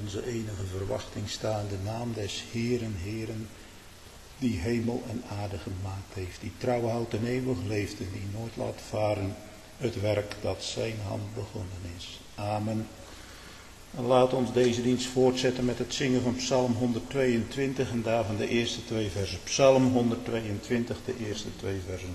onze enige verwachting staande naam des Heeren, Heeren, die hemel en aarde gemaakt heeft, die trouw houdt en eeuwig leeft en die nooit laat varen het werk dat zijn hand begonnen is. Amen. En laat ons deze dienst voortzetten met het zingen van Psalm 122 en daarvan de eerste 2 versen. Psalm 122, de eerste 2 versen.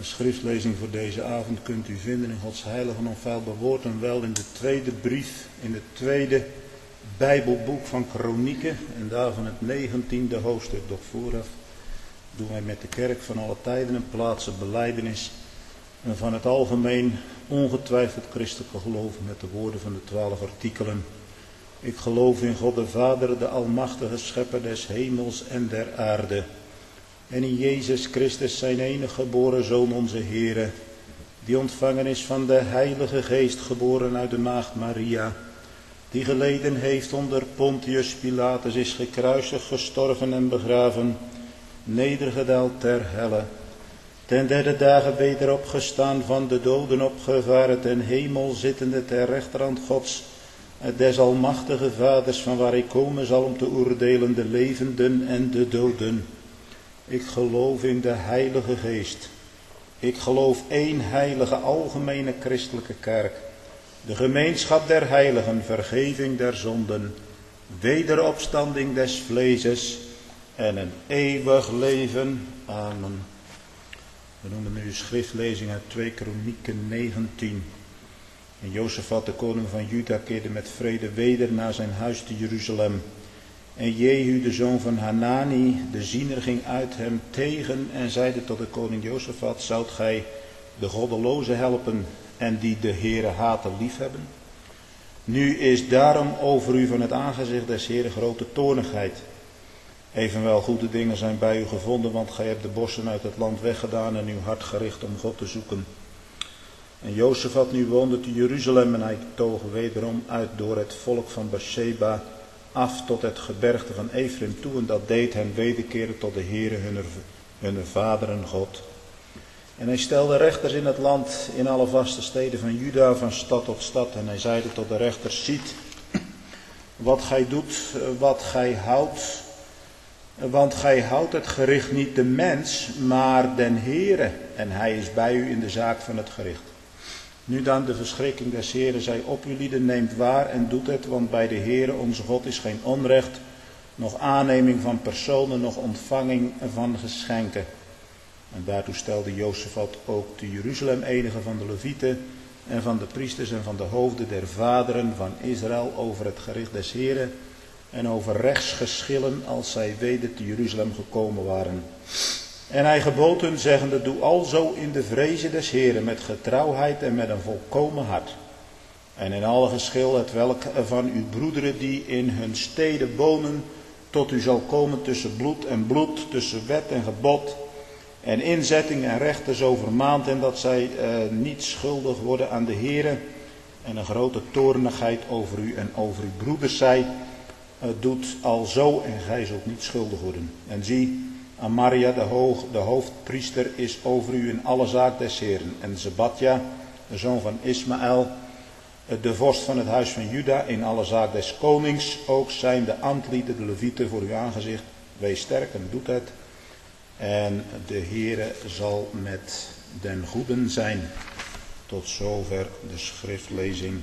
De schriftlezing voor deze avond kunt u vinden in Gods heilige onfeilbaar woord en wel in de tweede brief, in het tweede Bijbelboek van Kronieken en daarvan het 19e hoofdstuk. Doch vooraf doen wij met de kerk van alle tijden en plaatsen belijdenis en van het algemeen ongetwijfeld christelijke geloof met de woorden van de 12 artikelen. Ik geloof in God de Vader, de almachtige schepper des hemels en der aarde. En in Jezus Christus zijn enige geboren Zoon onze Heere, die ontvangen is van de Heilige Geest, geboren uit de maagd Maria, die geleden heeft onder Pontius Pilatus, is gekruisigd, gestorven en begraven, nedergedaald ter helle, ten derde dagen weder opgestaan, van de doden opgevaren, ten hemel zittende ter rechterhand Gods, des almachtige Vaders, van waar hij komen zal om te oordelen de levenden en de doden. Ik geloof in de Heilige Geest. Ik geloof één heilige algemene christelijke kerk, de gemeenschap der heiligen, vergeving der zonden, wederopstanding des vleeses en een eeuwig leven. Amen. We noemen nu de schriftlezing uit 2 Kronieken 19. En Jozefat, de koning van Juda, keerde met vrede weder naar zijn huis te Jeruzalem. En Jehu, de zoon van Hanani, de ziener, ging uit hem tegen en zeide tot de koning Jozefat: zoudt gij de goddelozen helpen en die de Heere haten liefhebben? Nu is daarom over u van het aangezicht des Heere grote toornigheid. Evenwel goede dingen zijn bij u gevonden, want gij hebt de bossen uit het land weggedaan en uw hart gericht om God te zoeken. En Jozefat nu woonde te Jeruzalem en hij toog wederom uit door het volk van Beersheba af tot het gebergte van Efraim toe, en dat deed hen wederkeren tot de Heere hunne vaderen God. En hij stelde rechters in het land, in alle vaste steden van Juda, van stad tot stad. En hij zeide tot de rechters: ziet wat gij doet, wat gij houdt, want gij houdt het gericht niet de mens, maar den Heere, en hij is bij u in de zaak van het gericht. Nu dan, de verschrikking des Heeren zij op u lieden, neemt waar en doet het, want bij de Heere onze God is geen onrecht, nog aanneming van personen, nog ontvanging van geschenken. En daartoe stelde Jozefat ook te Jeruzalem enige van de Levieten en van de priesters en van de hoofden der vaderen van Israël over het gericht des Heeren en over rechtsgeschillen, als zij weder te Jeruzalem gekomen waren. En hij gebood hun, zeggende: doe alzo in de vreze des Heeren met getrouwheid en met een volkomen hart. En in alle geschil het welk van uw broederen die in hun steden wonen tot u zal komen tussen bloed en bloed, tussen wet en gebod en inzetting en rechten zo vermaand, en dat zij niet schuldig worden aan de Heere, en een grote toornigheid over u en over uw broeders zij, doet alzo en gij zult niet schuldig worden. En zie, Amaria, de hoofdpriester, is over u in alle zaak des Heeren. En Zebadja, de zoon van Ismaël, de vorst van het huis van Juda, in alle zaak des konings. Ook zijn de ambtlieden, de levieten, voor uw aangezicht. Wees sterk en doet het. En de Heere zal met den goeden zijn. Tot zover de schriftlezing.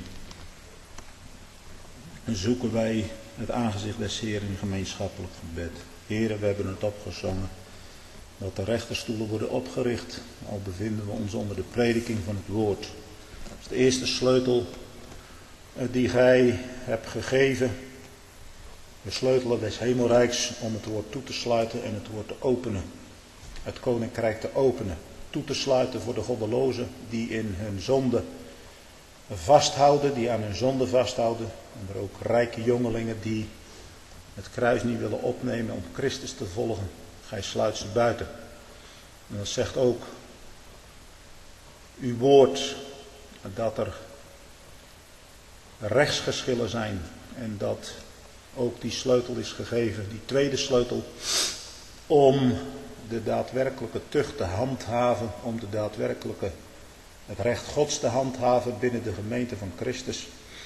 Zoeken wij het aangezicht des Heeren in gemeenschappelijk gebed. Heere, we hebben het opgezongen dat de rechterstoelen worden opgericht, al bevinden we ons onder de prediking van het woord. Dat is de eerste sleutel die gij hebt gegeven, de sleutel des hemelrijks, om het woord toe te sluiten en het woord te openen. Het koninkrijk te openen, toe te sluiten voor de goddelozen die in hun zonde vasthouden, die aan hun zonde vasthouden. En er ook rijke jongelingen die het kruis niet willen opnemen om Christus te volgen. Gij sluit ze buiten. En dat zegt ook uw woord, dat er rechtsgeschillen zijn en dat ook die sleutel is gegeven, die tweede sleutel, om de daadwerkelijke tucht te handhaven, om de daadwerkelijke het recht Gods te handhaven binnen de gemeente van Christus.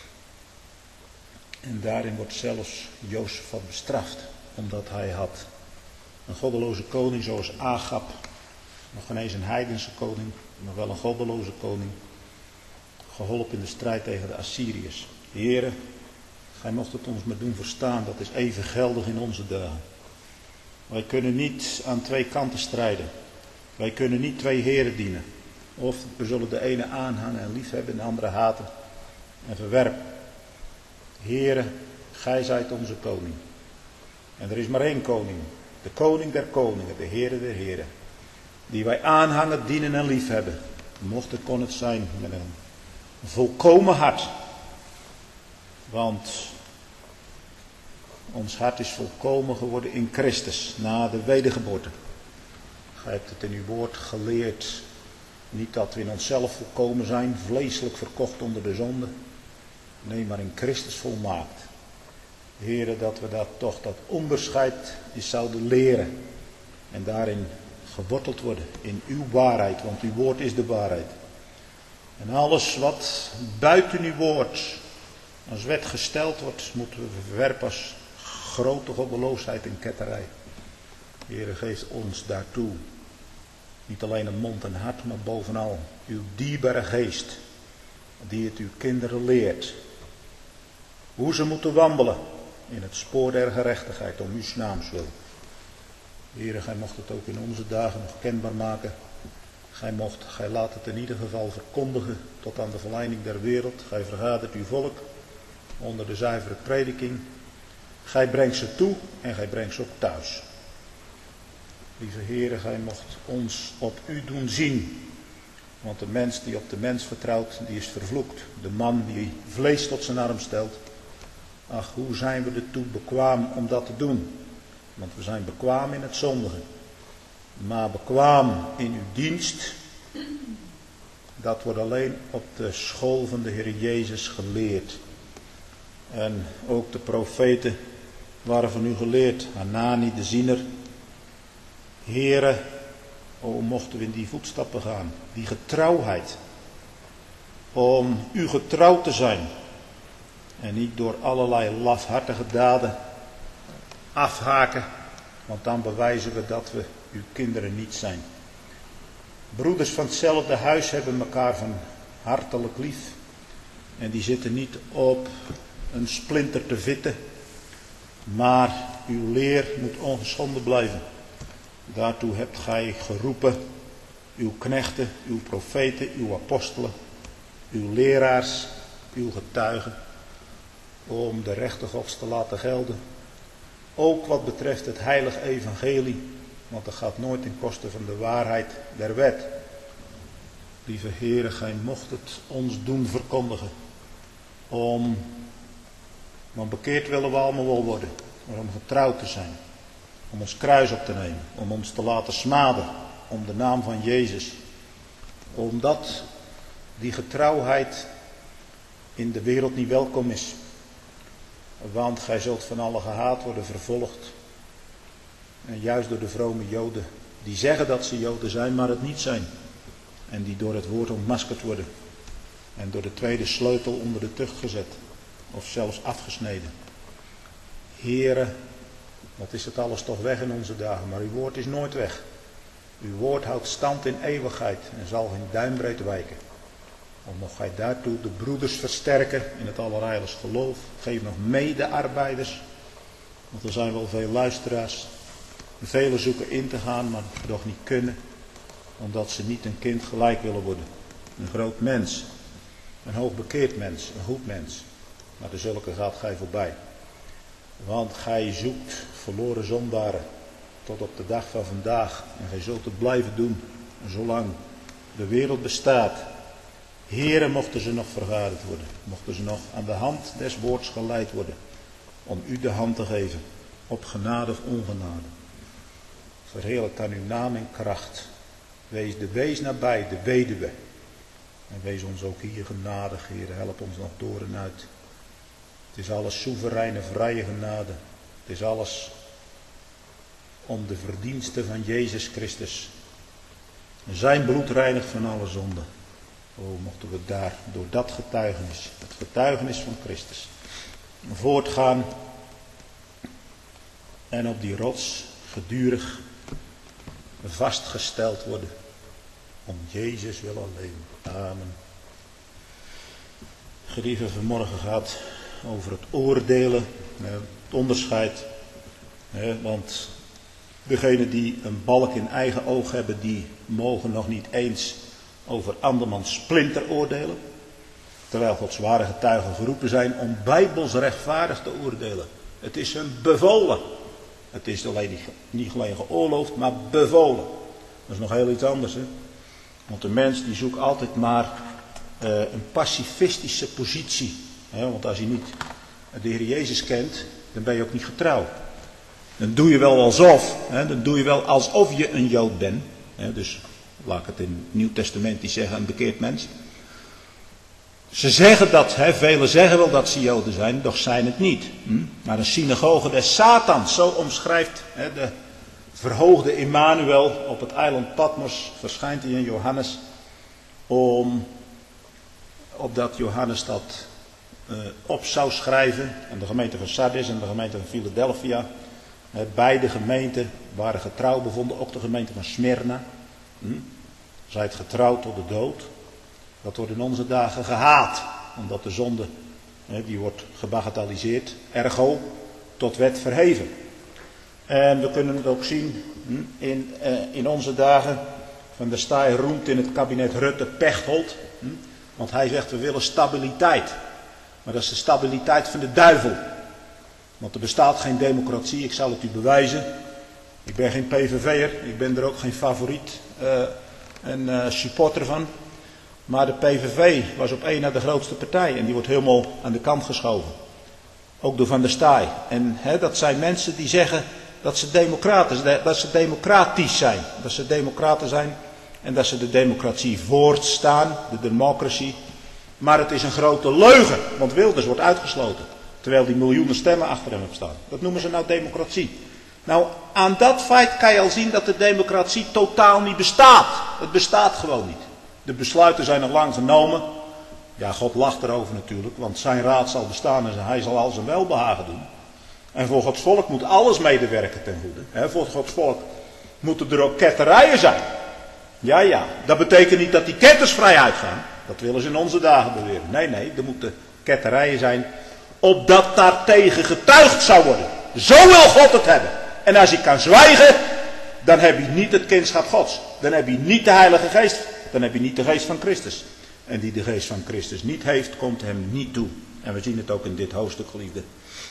En daarin wordt zelfs Jozefat bestraft, omdat hij had een goddeloze koning zoals Agab, nog geen eens een heidense koning, maar wel een goddeloze koning, geholpen in de strijd tegen de Assyriërs. Heere, gij mocht het ons maar doen verstaan, dat is even geldig in onze dagen. Wij kunnen niet aan twee kanten strijden. Wij kunnen niet twee heren dienen. Of we zullen de ene aanhangen en liefhebben en de andere haten en verwerpen. Heere, gij zijt onze koning. En er is maar één koning. De koning der koningen, de Heere der heren. Die wij aanhangen, dienen en liefhebben. Mocht het, kon het zijn met een volkomen hart. Want ons hart is volkomen geworden in Christus, na de wedergeboorte. Gij hebt het in uw woord geleerd. Niet dat we in onszelf volkomen zijn, vleeselijk verkocht onder de zonde. Nee, maar in Christus volmaakt. Heere, dat we dat onderscheid eens zouden leren. En daarin geworteld worden, in uw waarheid, want uw woord is de waarheid. En alles wat buiten uw woord als wet gesteld wordt, moeten we verwerpen als grote goddeloosheid en ketterij. Heere, geeft ons daartoe niet alleen een mond en hart, maar bovenal uw dierbare geest, die het uw kinderen leert. Hoe ze moeten wandelen in het spoor der gerechtigheid, om uw naams wil. Heere, gij mocht het ook in onze dagen nog kenbaar maken. Gij laat het in ieder geval verkondigen tot aan de verleiding der wereld. Gij vergadert uw volk onder de zuivere prediking. Gij brengt ze toe en gij brengt ze ook thuis. Lieve Heere, gij mocht ons op u doen zien. Want de mens die op de mens vertrouwt, die is vervloekt. De man die vlees tot zijn arm stelt. Ach, hoe zijn we ertoe bekwaam om dat te doen? Want we zijn bekwaam in het zondigen. Maar bekwaam in uw dienst, dat wordt alleen op de school van de Heer Jezus geleerd. En ook de profeten waren van u geleerd. Hanani de ziener. Heere, o mochten we in die voetstappen gaan. Die getrouwheid. Om u getrouw te zijn. En niet door allerlei lafhartige daden afhaken. Want dan bewijzen we dat we uw kinderen niet zijn. Broeders van hetzelfde huis hebben elkaar van hartelijk lief. En die zitten niet op een splinter te vitten. Maar uw leer moet ongeschonden blijven. Daartoe hebt gij geroepen uw knechten, uw profeten, uw apostelen, uw leraars, uw getuigen. Om de rechte Gods te laten gelden. Ook wat betreft het heilige evangelie. Want dat gaat nooit ten koste van de waarheid der wet. Lieve Heere, gij mocht het ons doen verkondigen. Want bekeerd willen we allemaal wel worden. Maar om getrouwd te zijn. Om ons kruis op te nemen. Om ons te laten smaden. Om de naam van Jezus. Omdat die getrouwheid in de wereld niet welkom is. Want gij zult van allen gehaat worden, vervolgd. En juist door de vrome Joden. Die zeggen dat ze Joden zijn, maar het niet zijn. En die door het woord ontmaskerd worden. En door de tweede sleutel onder de tucht gezet. Of zelfs afgesneden. Heere, wat is het alles toch weg in onze dagen. Maar uw woord is nooit weg. Uw woord houdt stand in eeuwigheid. En zal geen duimbreed wijken. Om nog gij daartoe de broeders versterken in het allerheiligst geloof. Geef nog medearbeiders. Want er zijn wel veel luisteraars. Velen zoeken in te gaan, maar toch niet kunnen. Omdat ze niet een kind gelijk willen worden. Een groot mens. Een hoogbekeerd mens. Een goed mens. Maar de zulke gaat gij voorbij. Want gij zoekt verloren zondaren. Tot op de dag van vandaag. En gij zult het blijven doen. Zolang de wereld bestaat. Heren, mochten ze nog vergaderd worden. Mochten ze nog aan de hand des woords geleid worden. Om u de hand te geven. Op genade of ongenade. Verheerlijk dan uw naam en kracht. Wees nabij, de weduwe. En wees ons ook hier genadig, Heer. Help ons nog door en uit. Het is alles soevereine, vrije genade. Het is alles om de verdiensten van Jezus Christus. Zijn bloed reinigt van alle zonde. O, mochten we daar door dat getuigenis, het getuigenis van Christus, voortgaan. En op die rots gedurig vastgesteld worden. Om Jezus wil alleen. Amen. Geliefde, vanmorgen gaat over het oordelen. Het onderscheid. Want Degenen die een balk in eigen oog hebben, die mogen nog niet eens over andermans splinter oordelen. Terwijl Gods ware getuigen geroepen zijn om bijbels rechtvaardig te oordelen. Het is hun bevolen. Het is niet alleen geoorloofd, maar bevolen. Dat is nog heel iets anders. Hè? Want de mens die zoekt altijd maar een pacifistische positie. Hè? Want als je niet de Heer Jezus kent, dan ben je ook niet getrouwd. Dan doe je wel alsof. Hè? Dan doe je wel alsof je een Jood bent. Hè? Dus laat ik het in het Nieuw Testament die zeggen een bekeerd mens. Ze zeggen dat, velen zeggen wel dat ze Joden zijn, doch zijn het niet. Maar een synagoge des Satans, zo omschrijft de verhoogde Immanuel op het eiland Patmos, verschijnt hij in Johannes, opdat Johannes dat op zou schrijven. En de gemeente van Sardis en de gemeente van Philadelphia, beide gemeenten waren getrouw bevonden, ook de gemeente van Smyrna. Zijt getrouwd tot de dood. Dat wordt in onze dagen gehaat, omdat de zonde, die wordt gebagatelliseerd, ergo tot wet verheven. En we kunnen het ook zien in onze dagen, Van der Staaij roemt in het kabinet Rutte Pechtold, want hij zegt we willen stabiliteit. Maar dat is de stabiliteit van de duivel. Want er bestaat geen democratie, ik zal het u bewijzen. Ik ben geen PVV'er, ik ben er ook geen favoriet en supporter van. Maar de PVV was op één na de grootste partij en die wordt helemaal aan de kant geschoven. Ook door Van der Staaij. En dat zijn mensen die zeggen dat ze democratisch zijn. Dat ze democraten zijn en dat ze de democratie voortstaan, de democracy. Maar het is een grote leugen, want Wilders wordt uitgesloten. Terwijl die miljoenen stemmen achter hem hebben staan. Dat noemen ze nou democratie. Nou, aan dat feit kan je al zien dat de democratie totaal niet bestaat. Het bestaat gewoon niet. De besluiten zijn nog lang genomen. Ja, God lacht erover natuurlijk, want zijn raad zal bestaan en hij zal al zijn welbehagen doen. En voor Gods volk moet alles medewerken ten goede. Voor Gods volk moeten er ook ketterijen zijn. Ja, dat betekent niet dat die ketters vrij uitgaan. Dat willen ze in onze dagen beweren. Nee, er moeten ketterijen zijn, opdat daartegen getuigd zou worden. Zo wil God het hebben. En als je kan zwijgen, dan heb je niet het kindschap Gods. Dan heb je niet de Heilige Geest. Dan heb je niet de geest van Christus. En die de geest van Christus niet heeft, komt hem niet toe. En we zien het ook in dit hoofdstuk, geliefde.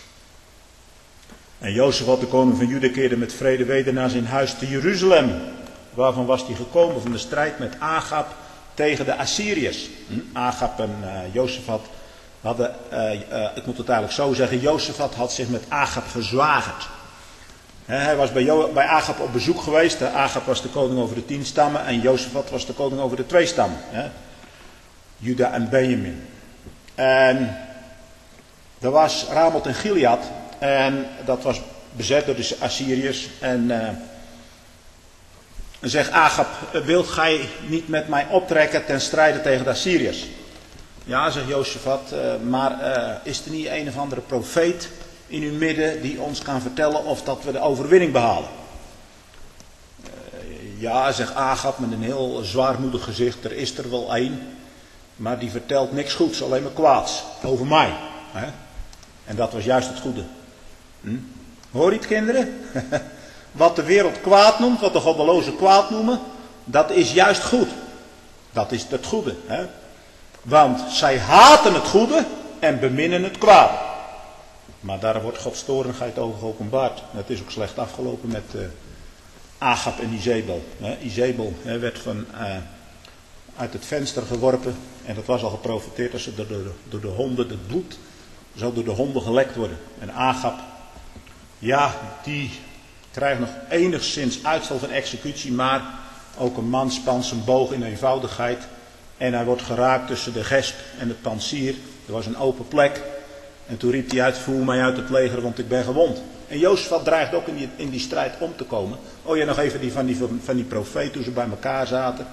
En Jozefat, de koning van Juda, keerde met vrede weder naar zijn huis te Jeruzalem. Waarvan was hij gekomen? Van de strijd met Agab tegen de Assyriërs. Agab en Jozefat hadden, ik moet het eigenlijk zo zeggen, Jozefat had zich met Agab verzwagerd. Hij was bij Agab op bezoek geweest. Agab was de koning over de 10 stammen en Jozefat was de koning over de 2 stammen. Juda en Benjamin. En er was Ramoth en Gilead en dat was bezet door de Assyriërs. En zegt Agab, wilt gij niet met mij optrekken ten strijde tegen de Assyriërs? Ja, zegt Jozefat, maar is er niet een of andere profeet in uw midden die ons kan vertellen of dat we de overwinning behalen? Ja, zegt Agab met een heel zwaarmoedig gezicht, er is er wel één, maar die vertelt niks goeds, alleen maar kwaads over mij. En dat was juist het goede. Hoor je het, kinderen? Wat de wereld kwaad noemt, wat de goddelozen kwaad noemen, dat is juist goed. Dat is het goede. Want zij haten het goede en beminnen het kwaad. Maar daar wordt Gods torenigheid over geopenbaard. Het is ook slecht afgelopen met Agab en Izebel. Izebel werd uit het venster geworpen. En dat was al geprofeteerd dat ze door de honden, het bloed, zou door de honden gelekt worden. En Agab, ja, die krijgt nog enigszins uitstel van executie. Maar ook een man spant zijn boog in eenvoudigheid. En hij wordt geraakt tussen de gesp en het pansier. Er was een open plek. En toen riep hij uit, voer mij uit het leger, want ik ben gewond. En Jozefat dreigt ook in die strijd om te komen. Oh ja, nog even van die profeet toen ze bij elkaar zaten.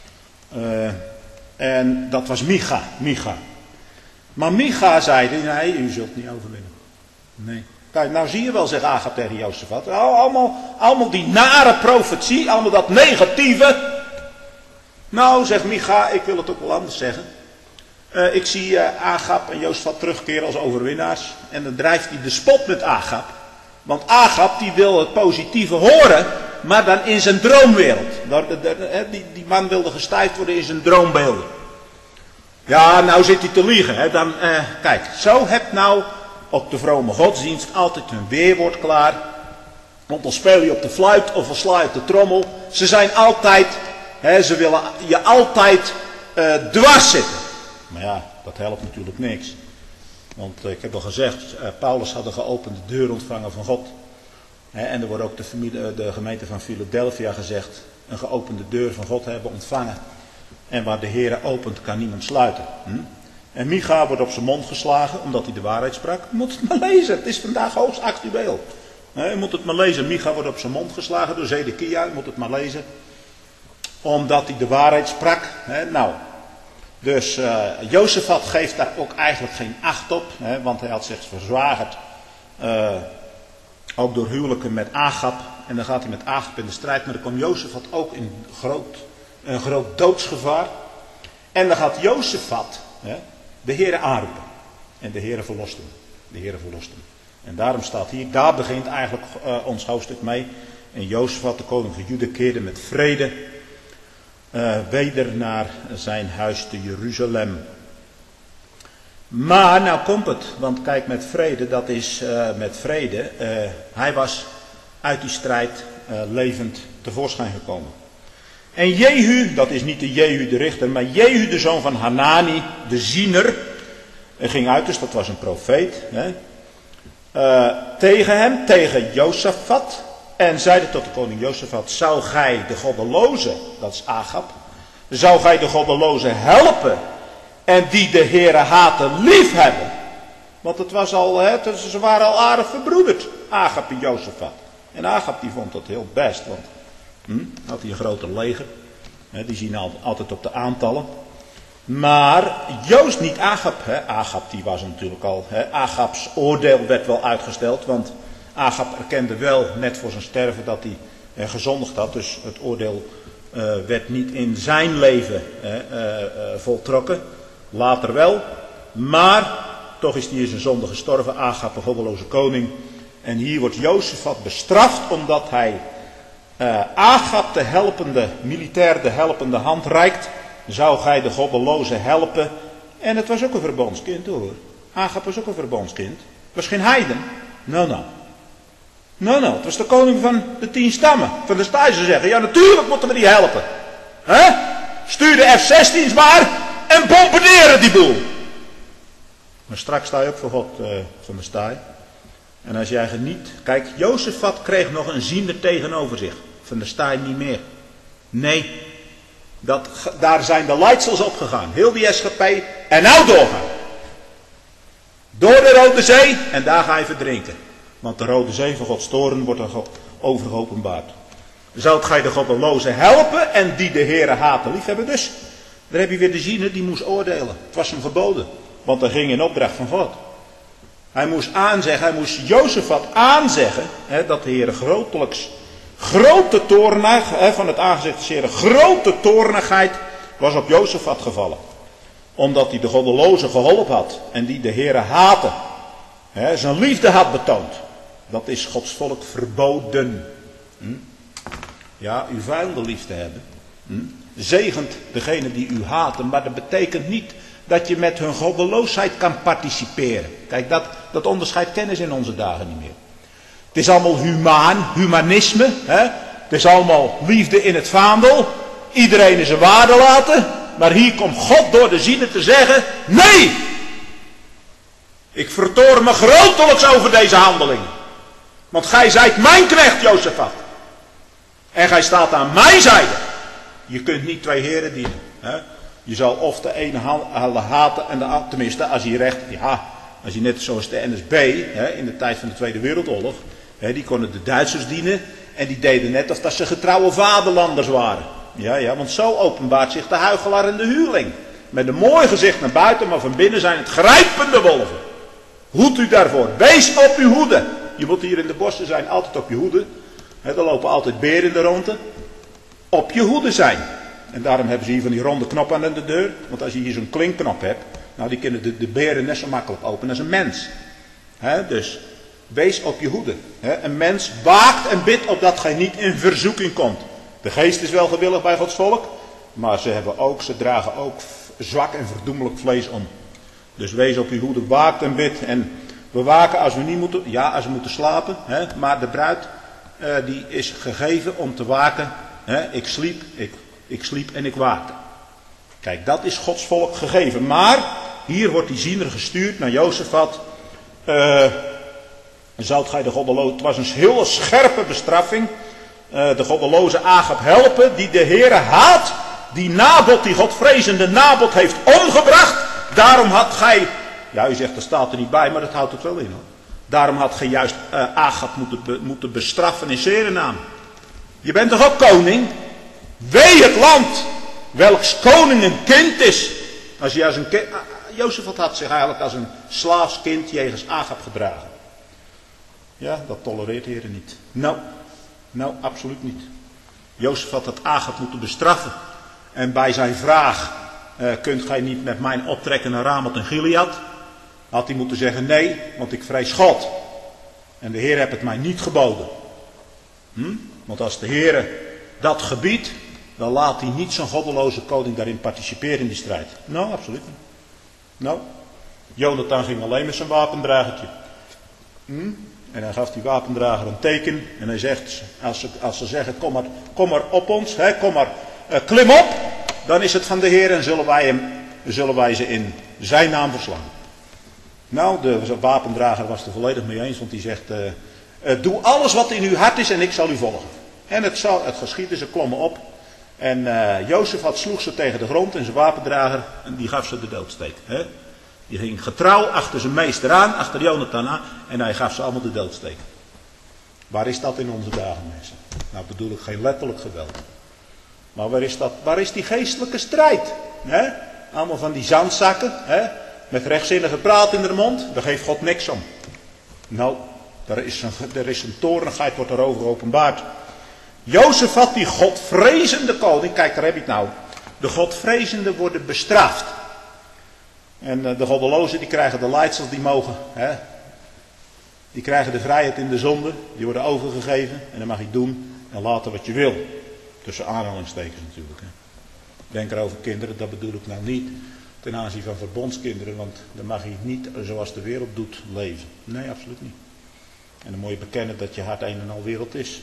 En dat was Micha. Maar Micha zei, nee, u zult niet overwinnen. Nee. Kijk, nou zie je wel, zegt Agab tegen Jozefat. Allemaal die nare profetie, allemaal dat negatieve. Nou, zegt Micha, ik wil het ook wel anders zeggen. Ik zie Agab en Jozefat terugkeren als overwinnaars. En dan drijft hij de spot met Agab. Want Agab die wil het positieve horen, maar dan in zijn droomwereld. Die man wilde gestijfd worden in zijn droombeelden. Ja, nou zit hij te liegen. Hè. Kijk, zo hebt nou op de vrome godsdienst altijd een weerwoord klaar. Want dan speel je op de fluit of dan sla je op de trommel. Ze zijn altijd, ze willen je altijd dwars zitten. Maar ja, dat helpt natuurlijk niks. Want ik heb al gezegd, Paulus had een geopende deur ontvangen van God. En er wordt ook de gemeente van Philadelphia gezegd, een geopende deur van God hebben ontvangen. En waar de Heere opent, kan niemand sluiten. En Micha wordt op zijn mond geslagen, omdat hij de waarheid sprak. Je moet het maar lezen, het is vandaag hoogst actueel. Je moet het maar lezen, Micha wordt op zijn mond geslagen door Zedekia, je moet het maar lezen. Omdat hij de waarheid sprak. Dus Jozefat geeft daar ook eigenlijk geen acht op, want hij had zich verzwagerd. Ook door huwelijken met Agab. En dan gaat hij met Agab in de strijd, maar dan komt Jozefat ook in een groot doodsgevaar. En dan gaat Jozefat de Heere aanroepen. En de Heere verlost hem. De Heere verlost hem. En daarom staat hier, daar begint eigenlijk ons hoofdstuk mee. En Jozefat, de koning van Juda, keerde met vrede weder naar zijn huis te Jeruzalem. Maar nou komt het, want kijk, met vrede, dat is met vrede. Hij was uit die strijd levend tevoorschijn gekomen. En Jehu, dat is niet de Jehu de richter, maar Jehu de zoon van Hanani, de ziener, ging uit, dus dat was een profeet, tegen hem, tegen Jozefat, en zeide tot de koning Jozefat, zou gij de goddeloze, dat is Agab, zou gij de goddeloze helpen en die de Heere haten lief hebben? Want het was al, ze waren al aardig verbroederd, Agab en Jozefat. En Agab die vond dat heel best, want had hij een groter leger. Die zien altijd op de aantallen. Maar Joost, niet Agab. Agab die was natuurlijk al. Agabs oordeel werd wel uitgesteld. Want Agab erkende wel net voor zijn sterven dat hij gezondigd had. Dus het oordeel werd niet in zijn leven voltrokken. Later wel. Maar toch is hij in zijn zonde gestorven. Agab, een goddeloze koning. En hier wordt Jozefat bestraft omdat hij Agab de helpende, militair de helpende hand reikt. Zou gij de goddeloze helpen? En het was ook een verbondskind hoor. Agab was ook een verbondskind. Het was geen heiden. Nou. Het was de koning van de 10 stammen. Van de Stijzen zeggen. Ja, natuurlijk moeten we die helpen. Stuur de F-16's maar en bombarderen die boel. Maar straks sta je ook voor God van de Stij. En als jij geniet. Kijk, Jozefat kreeg nog een ziener tegenover zich. Van de Stij niet meer. Nee. Daar zijn de leidsels opgegaan. Heel die SGP. En nou doorgaan. Door de Rode Zee. En daar ga je verdrinken. Want de Rode Zee van Gods toorn wordt er over geopenbaard. Zou gij de goddeloze helpen en die de Heere haten liefhebben? Dus, daar heb je weer de ziener die moest oordelen. Het was hem geboden. Want hij ging in opdracht van God. Hij moest Jozefat aanzeggen dat de Heere grote toornigheid, van het aangezicht des Heeren, grote toornigheid was op Jozefat gevallen. Omdat hij de goddeloze geholpen had en die de Heere haatte. Zijn liefde had betoond. Dat is Gods volk verboden. Ja, uw vijanden lief te hebben. Zegent degene die u haten, maar dat betekent niet dat je met hun goddeloosheid kan participeren. Kijk, dat onderscheid kennen ze in onze dagen niet meer. Het is allemaal humanisme. Het is allemaal liefde in het vaandel. Iedereen is een waarde laten. Maar hier komt God door de ziener te zeggen, nee! Ik vertoorn me grotelijks over deze handelingen. Want gij zijt mijn knecht, Jozefat. En gij staat aan mijn zijde. Je kunt niet 2 heren dienen. Je zal of de ene haten en de andere, tenminste als je recht, als je net zoals de NSB in de tijd van de Tweede Wereldoorlog, die konden de Duitsers dienen en die deden net alsof dat ze getrouwe vaderlanders waren. Ja, want zo openbaart zich de huichelaar en de huurling. Met een mooi gezicht naar buiten, maar van binnen zijn het grijpende wolven. Hoed u daarvoor, wees op uw hoede. Je moet hier in de bossen zijn, altijd op je hoede. Er lopen altijd beren in de ronde. Op je hoede zijn. En daarom hebben ze hier van die ronde knop aan de deur. Want als je hier zo'n klinkknop hebt, nou die kunnen de beren net zo makkelijk openen als een mens. Dus Wees op je hoede. Een mens waakt en bidt opdat gij niet in verzoeking komt. De geest is wel gewillig bij Gods volk, maar ze dragen ook zwak en verdoemelijk vlees om. Dus wees op je hoede, waakt en bid. En we waken als we niet moeten, ja, als we moeten slapen. Maar de bruid die is gegeven om te waken. Ik sliep en ik waakte. Kijk, dat is Gods volk gegeven. Maar hier wordt die ziener gestuurd naar Jozefat. Zoudt gij de goddeloze, het was een hele scherpe bestraffing. De goddeloze Agab helpen, die de Heere haat. Die Nabot, die godvrezende Nabot heeft omgebracht. Daarom had gij, ja u zegt dat staat er niet bij, maar dat houdt het wel in hoor. Daarom had gij juist Agab moeten bestraffen in zere naam. Je bent toch ook koning? Wee het land, welks koning een kind is. Als je als een kind, Jozefat had zich eigenlijk als een slaafs kind jegens Agab gedragen. Ja, dat tolereert de Heer niet. Nou, absoluut niet. Jozefat had Agab moeten bestraffen. En bij zijn vraag, kunt gij niet met mij optrekken naar Ramoth en Gilead? Had hij moeten zeggen nee, want ik vrees God. En de Heer heeft het mij niet geboden. Want als de Heer dat gebiedt, dan laat hij niet zo'n goddeloze koning daarin participeren in die strijd. Nou, absoluut niet. Nou, Jonathan ging alleen met zijn wapendragertje. En hij gaf die wapendrager een teken. En hij zegt, als ze zeggen, kom maar op ons, klim op. Dan is het van de Heer en zullen wij ze in zijn naam verslaan. Nou, de wapendrager was er volledig mee eens. Want die zegt, doe alles wat in uw hart is en ik zal u volgen. En het geschiedde, ze klommen op. En Jozefat sloeg ze tegen de grond en zijn wapendrager, en die gaf ze de doodsteek. Die ging getrouw achter zijn meester aan, achter Jonathan aan, en hij gaf ze allemaal de doodsteek. Waar is dat in onze dagen, mensen? Nou bedoel ik geen letterlijk geweld. Maar waar is dat? Waar is die geestelijke strijd? Allemaal van die zandzakken, met rechtzinnige praat in de mond, daar geeft God niks om. Nou, er is een toornigheid, wordt erover geopenbaard. Jozefat, die godvrezende koning, kijk daar heb je het nou. De godvrezenden worden bestraft. En de goddelozen die krijgen de leidsels, die mogen. Die krijgen de vrijheid in de zonde. Die worden overgegeven. En dan mag je doen en laten wat je wil. Tussen aanhalingstekens natuurlijk. Denk erover kinderen, dat bedoel ik nou niet. Ten aanzien van verbondskinderen. Want dan mag je niet zoals de wereld doet leven. Nee, absoluut niet. En dan moet je bekennen dat je hart een en al wereld is.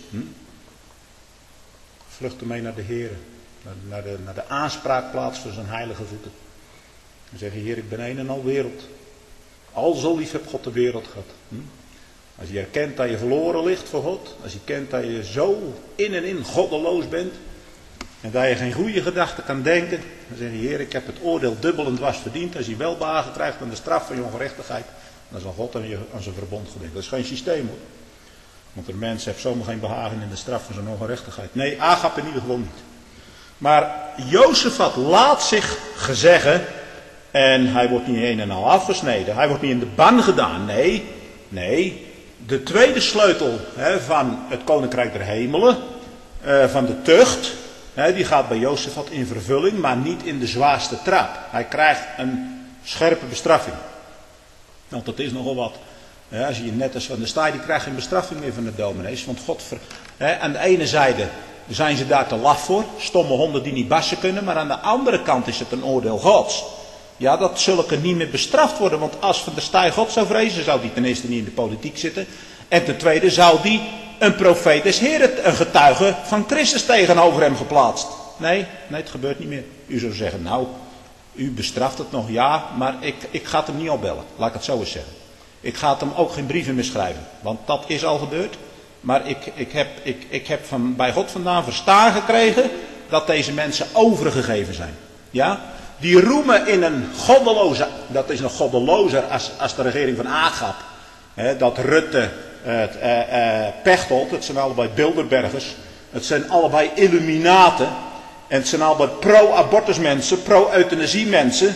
Vlucht ermee naar de Heer. Naar de aanspraakplaats voor zijn heilige voeten. Dan zeg je, Heer, ik ben een en al wereld. Al zo lief heb God de wereld gehad. Als je erkent dat je verloren ligt voor God. Als je kent dat je zo in en in goddeloos bent. En dat je geen goede gedachten kan denken. Dan zeg je, Heer, ik heb het oordeel dubbel en dwars verdiend. Als je welbehagen krijgt aan de straf van je ongerechtigheid. Dan zal God aan zijn verbond gedenken. Dat is geen systeem hoor. Want de mens heeft zomaar geen behagen in de straf van zijn ongerechtigheid. Nee, Agab in ieder geval niet. Maar Jozefat laat zich gezeggen. En hij wordt niet een en al afgesneden. Hij wordt niet in de ban gedaan. Nee. De tweede sleutel van het koninkrijk der hemelen. Van de tucht. Die gaat bij Jozefat in vervulling. Maar niet in de zwaarste trap. Hij krijgt een scherpe bestraffing. Want dat is nogal wat. Als je net als van de staai, die krijgt geen bestraffing meer van de dominees. Want God, aan de ene zijde zijn ze daar te laf voor. Stomme honden die niet bassen kunnen. Maar aan de andere kant is het een oordeel Gods. Ja, dat zulke niet meer bestraft worden. Want als Van der Staaij God zou vrezen, zou die ten eerste niet in de politiek zitten. En ten tweede zou die een profeet des Heren, een getuige van Christus tegenover hem geplaatst. Nee, het gebeurt niet meer. U zou zeggen, nou, u bestraft het nog, ja, maar ik ga het hem niet opbellen. Laat ik het zo eens zeggen. Ik ga het hem ook geen brieven meer schrijven. Want dat is al gebeurd. Maar ik heb bij God vandaan verstaan gekregen dat deze mensen overgegeven zijn. Ja? Die roemen in een goddeloze, dat is nog goddelozer als de regering van Agab. Dat Rutte, Pechtold, het zijn allebei Bilderbergers. Het zijn allebei illuminaten. En het zijn allebei pro-abortusmensen, pro-euthanasie-mensen.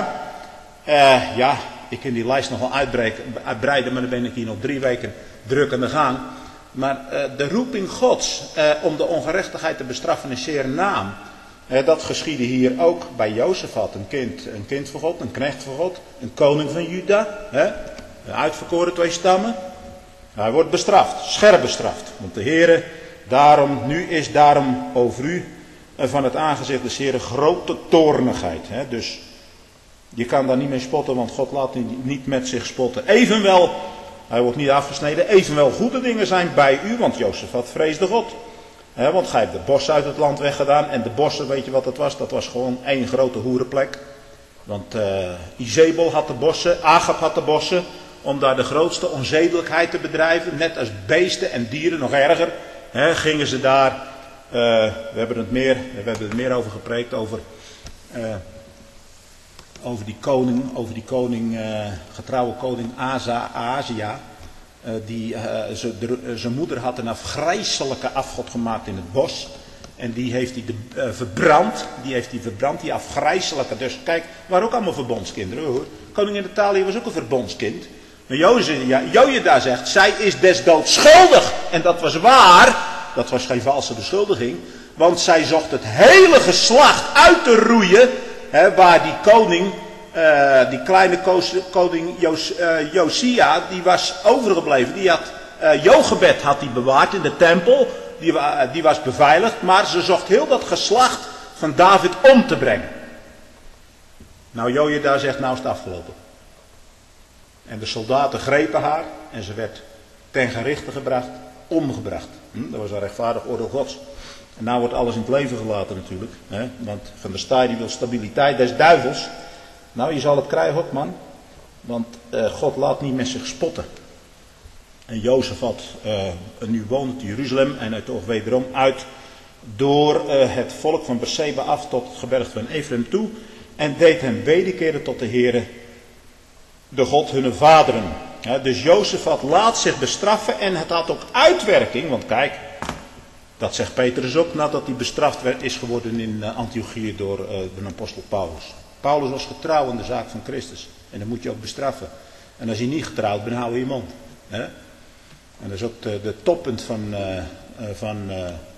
Ja, ik kan die lijst nog wel uitbreiden, maar dan ben ik hier nog 3 weken druk aan de gang. Maar de roeping Gods om de ongerechtigheid te bestraffen in zere naam. Dat geschiedde hier ook bij Jozefat, een kind van God, een knecht van God, een koning van Juda, een uitverkoren 2 stammen. Hij wordt bestraft, scherp bestraft. Want de Heere, nu is daarom over u van het aangezicht des Heeren grote toornigheid. Dus je kan daar niet mee spotten, want God laat niet met zich spotten. Evenwel, hij wordt niet afgesneden, evenwel goede dingen zijn bij u, want Jozefat vreesde God. Want gij hebt de bossen uit het land weggedaan. En de bossen, weet je wat dat was? Dat was gewoon één grote hoerenplek. Want Izebel had de bossen, Agab had de bossen. Om daar de grootste onzedelijkheid te bedrijven. Net als beesten en dieren, nog erger. Gingen ze daar. We hebben het meer over gepreekt. Over die koning, getrouwe koning Ahazia. Zijn moeder had een afgrijselijke afgod gemaakt in het bos. En die heeft hij verbrand. Die afgrijselijke. Dus kijk, waren ook allemaal verbondskinderen hoor. Koningin Natalia was ook een verbondskind. Maar Jojeda zegt, zij is des doods schuldig. En dat was waar. Dat was geen valse beschuldiging. Want zij zocht het hele geslacht uit te roeien. Waar die koning... die kleine koning Josia, die was overgebleven. Die had Jochebed had die bewaard in de tempel. Die was beveiligd. Maar ze zocht heel dat geslacht van David om te brengen. Nou, Jojeda zegt, nou is het afgelopen. En de soldaten grepen haar. En ze werd ten gerichte gebracht. Omgebracht. Dat was een rechtvaardig oordeel Gods. En nou wordt alles in het leven gelaten natuurlijk. Want Van der Staaij die wil stabiliteit des duivels. Nou, je zal het krijgen ook, man. Want God laat niet met zich spotten. En Jozefat, nu woont in Jeruzalem en hij toch wederom uit door het volk van Berseba af tot het gebergte van Efraim toe. En deed hen wederkeren tot de Heere, de God hunne vaderen. Dus Jozefat laat zich bestraffen en het had ook uitwerking. Want kijk, dat zegt Petrus ook nadat hij bestraft is geworden in Antiochië door de apostel Paulus. Paulus was getrouw in de zaak van Christus. En dan moet je ook bestraffen. En als je niet getrouwd bent, hou je je mond. En dat is ook de toppunt van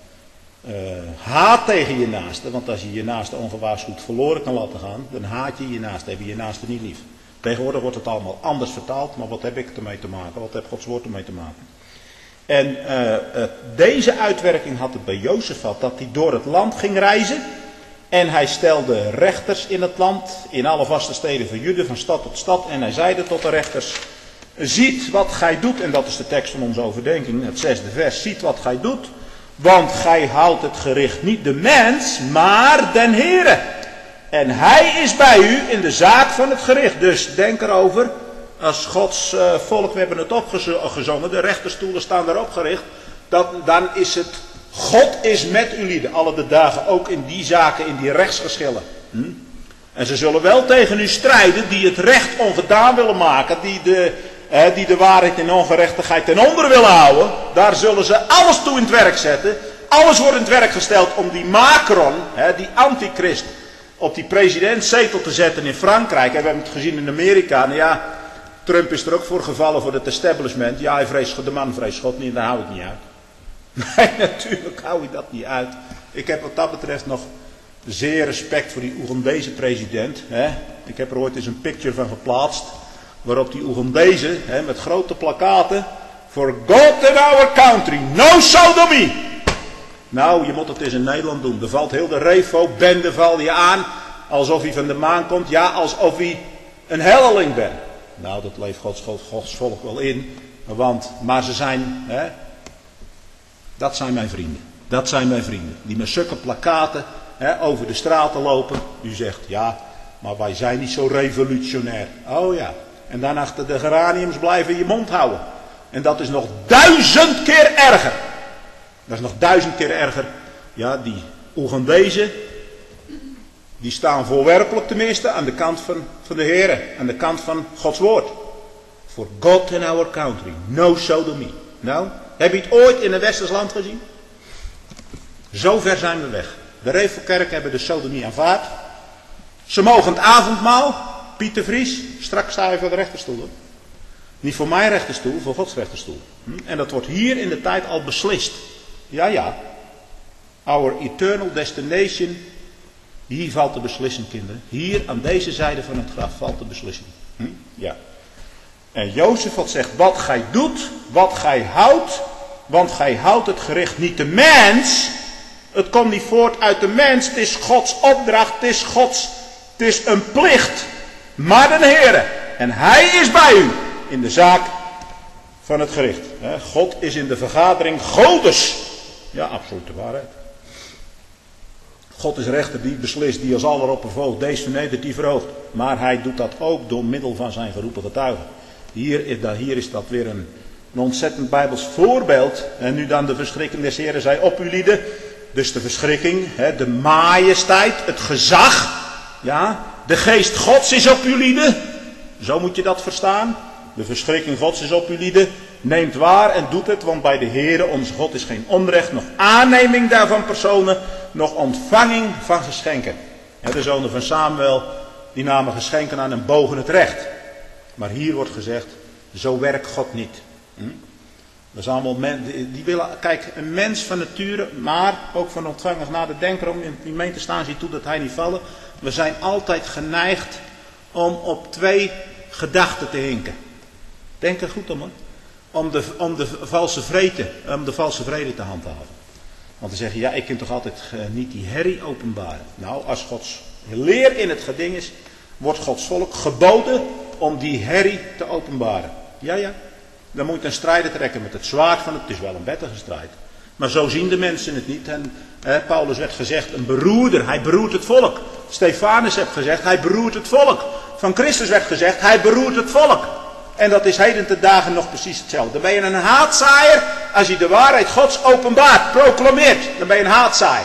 haat tegen je naaste. Want als je je naaste ongewaarschuwd verloren kan laten gaan, dan haat je je naaste. Heb je je naaste niet lief. Tegenwoordig wordt het allemaal anders vertaald. Maar wat heb ik ermee te maken? Wat heeft Gods woord ermee te maken? En deze uitwerking had het bij Jozefat. Dat hij door het land ging reizen. En hij stelde rechters in het land, in alle vaste steden van Juda, van stad tot stad. En hij zeide tot de rechters, ziet wat gij doet. En dat is de tekst van onze overdenking, het 6e vers. Ziet wat gij doet, want gij houdt het gericht niet de mens, maar den Heere. En hij is bij u in de zaak van het gericht. Dus denk erover, als Gods volk, we hebben het opgezongen, de rechterstoelen staan daarop gericht. Dan is het... God is met u lieden, alle de dagen, ook in die zaken, in die rechtsgeschillen. En ze zullen wel tegen u strijden, die het recht ongedaan willen maken, die de waarheid en ongerechtigheid ten onder willen houden. Daar zullen ze alles toe in het werk zetten. Alles wordt in het werk gesteld om die Macron, die antichrist, op die presidentszetel te zetten in Frankrijk. En we hebben het gezien in Amerika. Nou ja, Trump is er ook voor gevallen voor het establishment. Ja, de man vreest God niet en daar hou ik niet uit. Nee, natuurlijk hou ik dat niet uit. Ik heb wat dat betreft nog zeer respect voor die Oegandese president. Ik heb er ooit eens een picture van geplaatst. Waarop die Oegandezen met grote plakkaten. For God and our country, no sodomie. Nou, je moet het eens in Nederland doen. Er valt heel de Refo-bende val je aan. Alsof hij van de maan komt. Ja, alsof hij een helleling bent. Nou, dat leeft Gods volk wel in. Maar ze zijn... Dat zijn mijn vrienden. Dat zijn mijn vrienden. Die met zulke plakkaten over de straten lopen. U zegt, ja, maar wij zijn niet zo revolutionair. Oh ja. En dan achter de geraniums blijven je mond houden. En dat is nog 1000 keer erger. Dat is nog 1000 keer erger. Ja, die Oegandezen, die staan voorwerpelijk tenminste aan de kant van de Heere. Aan de kant van Gods woord. For God and our country, no sodomie. Nou, heb je het ooit in een westers land gezien? Zo ver zijn we weg. De Revelkerk hebben de sodomie aanvaard. Ze mogen het avondmaal. Pieter Vries, straks sta je voor de rechterstoel. Hoor. Niet voor mijn rechterstoel, voor Gods rechterstoel. En dat wordt hier in de tijd al beslist. Ja. Our eternal destination. Hier valt de beslissing, kinderen. Hier aan deze zijde van het graf valt de beslissing. Ja. En Jozefat zegt, wat gij doet, wat gij houdt, want gij houdt het gericht niet de mens. Het komt niet voort uit de mens, het is Gods opdracht, het is een plicht. Maar de Heere, en Hij is bij u in de zaak van het gericht. God is in de vergadering Godes. Ja, absolute waarheid. God is rechter die beslist, die als alleropper volgt, deze vernedert, die verhoogt. Maar Hij doet dat ook door middel van zijn geroepen getuigen. Hier is dat weer een ontzettend Bijbels voorbeeld. En nu dan de verschrikking des Heeren zij op u lieden. Dus de verschrikking, de majesteit, het gezag. Ja, de geest Gods is op u lieden. Zo moet je dat verstaan. De verschrikking Gods is op u lieden. Neemt waar en doet het, want bij de Heere onze God is geen onrecht, nog aanneming daarvan personen, nog ontvanging van geschenken. De zonen van Samuel, die namen geschenken aan en bogen het recht. Maar hier wordt gezegd, zo werkt God niet. Dat is allemaal die willen, kijk, een mens van nature, maar ook van ontvanger na de denker, om in die gemeente staan, ziet toe dat hij niet vallen. We zijn altijd geneigd om op twee gedachten te hinken. Denk er goed om, hoor. Om de valse vrede te handhaven. Want dan zeg je, ja, ik kan toch altijd niet die herrie openbaren. Nou, als Gods leer in het geding is, wordt Gods volk geboden om die herrie te openbaren. Ja. Dan moet je een strijder trekken met het zwaard van het is wel een wettige strijd. Maar zo zien de mensen het niet. En Paulus werd gezegd, een beroerder, hij beroert het volk. Stefanus heeft gezegd, hij beroert het volk. Van Christus werd gezegd, hij beroert het volk. En dat is heden te dagen nog precies hetzelfde. Dan ben je een haatzaaier als je de waarheid Gods openbaart, proclameert. Dan ben je een haatzaaier.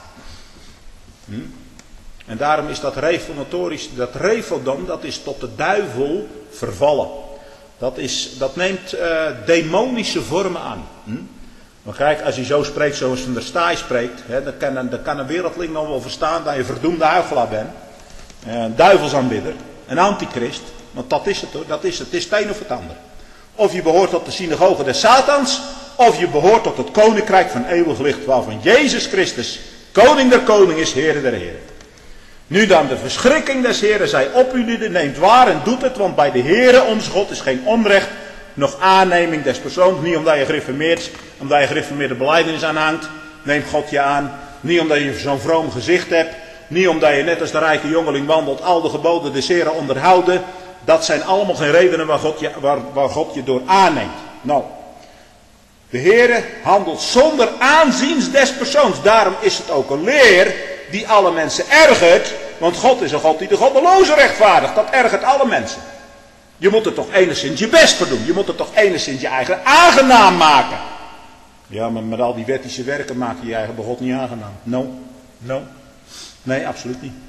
En daarom is dat reformatorisch, dat reveldom, dat is tot de duivel vervallen. Dat neemt demonische vormen aan. Maar kijk, als je zo spreekt zoals Van der Staaij spreekt, dan kan een wereldling nog wel verstaan dat je verdoemde huichelaar bent. Een duivelsaanbidder, een antichrist. Want dat is het hoor, dat is het. Het is het een of het ander. Of je behoort tot de synagoge des Satans, of je behoort tot het koninkrijk van eeuwig licht, waarvan Jezus Christus, koning der koningen is, Heere der heren. Nu dan de verschrikking des Heeren zij op u lieden, neemt waar en doet het, want bij de Heere onze God is geen onrecht, nog aanneming des persoons. Niet omdat je gereformeerde belijdenis aanhangt, neemt God je aan. Niet omdat je zo'n vroom gezicht hebt. Niet omdat je net als de rijke jongeling wandelt, al de geboden des Heeren onderhouden. Dat zijn allemaal geen redenen waar God je door aanneemt. Nou, de Heere handelt zonder aanziens des persoons. Daarom is het ook een leer die alle mensen ergert. Want God is een God die de goddelozen rechtvaardigt. Dat ergert alle mensen. Je moet er toch enigszins je best voor doen. Je moet er toch enigszins je eigen aangenaam maken. Ja, maar met al die wettische werken maak je je eigen bij God niet aangenaam. No. Nee, absoluut niet.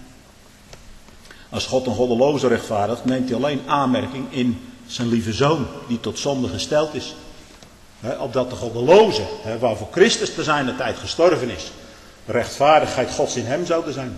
Als God een goddeloze rechtvaardigt, neemt hij alleen aanmerking in zijn lieve zoon, die tot zonde gesteld is. Opdat de goddeloze, waarvoor Christus te zijner tijd gestorven is, de rechtvaardigheid Gods in hem zouden zijn.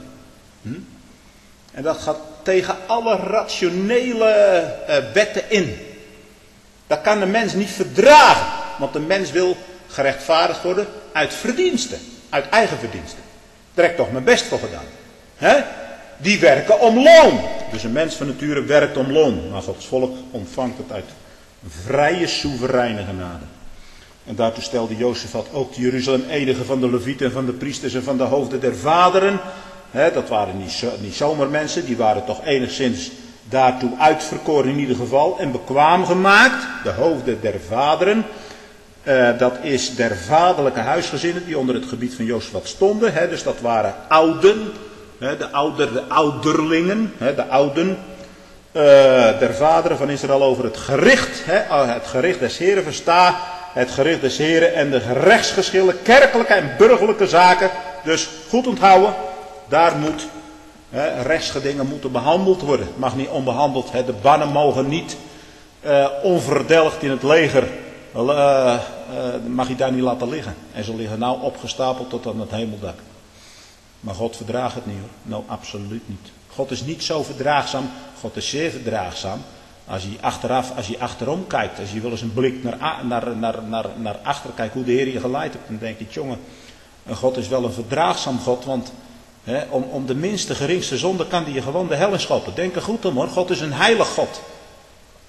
En dat gaat tegen alle rationele wetten in. Dat kan de mens niet verdragen, want de mens wil gerechtvaardigd worden uit verdiensten, uit eigen verdiensten. Daar heb ik toch mijn best voor gedaan. Die werken om loon. Dus een mens van nature werkt om loon. Maar Gods volk ontvangt het uit vrije, soevereine genade. En daartoe stelde Jozefat ook de Jeruzalem enige van de levieten en van de priesters en van de hoofden der vaderen. Dat waren niet zomaar mensen, die waren toch enigszins daartoe uitverkoren in ieder geval. En bekwaam gemaakt, de hoofden der vaderen. Dat is der vaderlijke huisgezinnen die onder het gebied van Jozefat stonden. Dus dat waren ouden. De ouderlingen, de ouden der vaderen van Israël over het gericht. Het gericht des Heren, versta het gericht des Heren en de rechtsgeschillen, kerkelijke en burgerlijke zaken. Dus goed onthouden, daar moet rechtsgedingen moeten behandeld worden. Het mag niet onbehandeld, de bannen mogen niet onverdelgd in het leger. Mag je daar niet laten liggen. En ze liggen nou opgestapeld tot aan het hemeldak. Maar God verdraagt het niet hoor. Nou, absoluut niet. God is niet zo verdraagzaam. God is zeer verdraagzaam. Als je achterom kijkt. Als je wel eens een blik naar achter kijkt. Hoe de Heer je geleid hebt. Dan denk je, jongen. God is wel een verdraagzaam God. Want om de minste geringste zonde kan hij je gewoon de hel in schoppen. Denk er goed om hoor. God is een heilig God.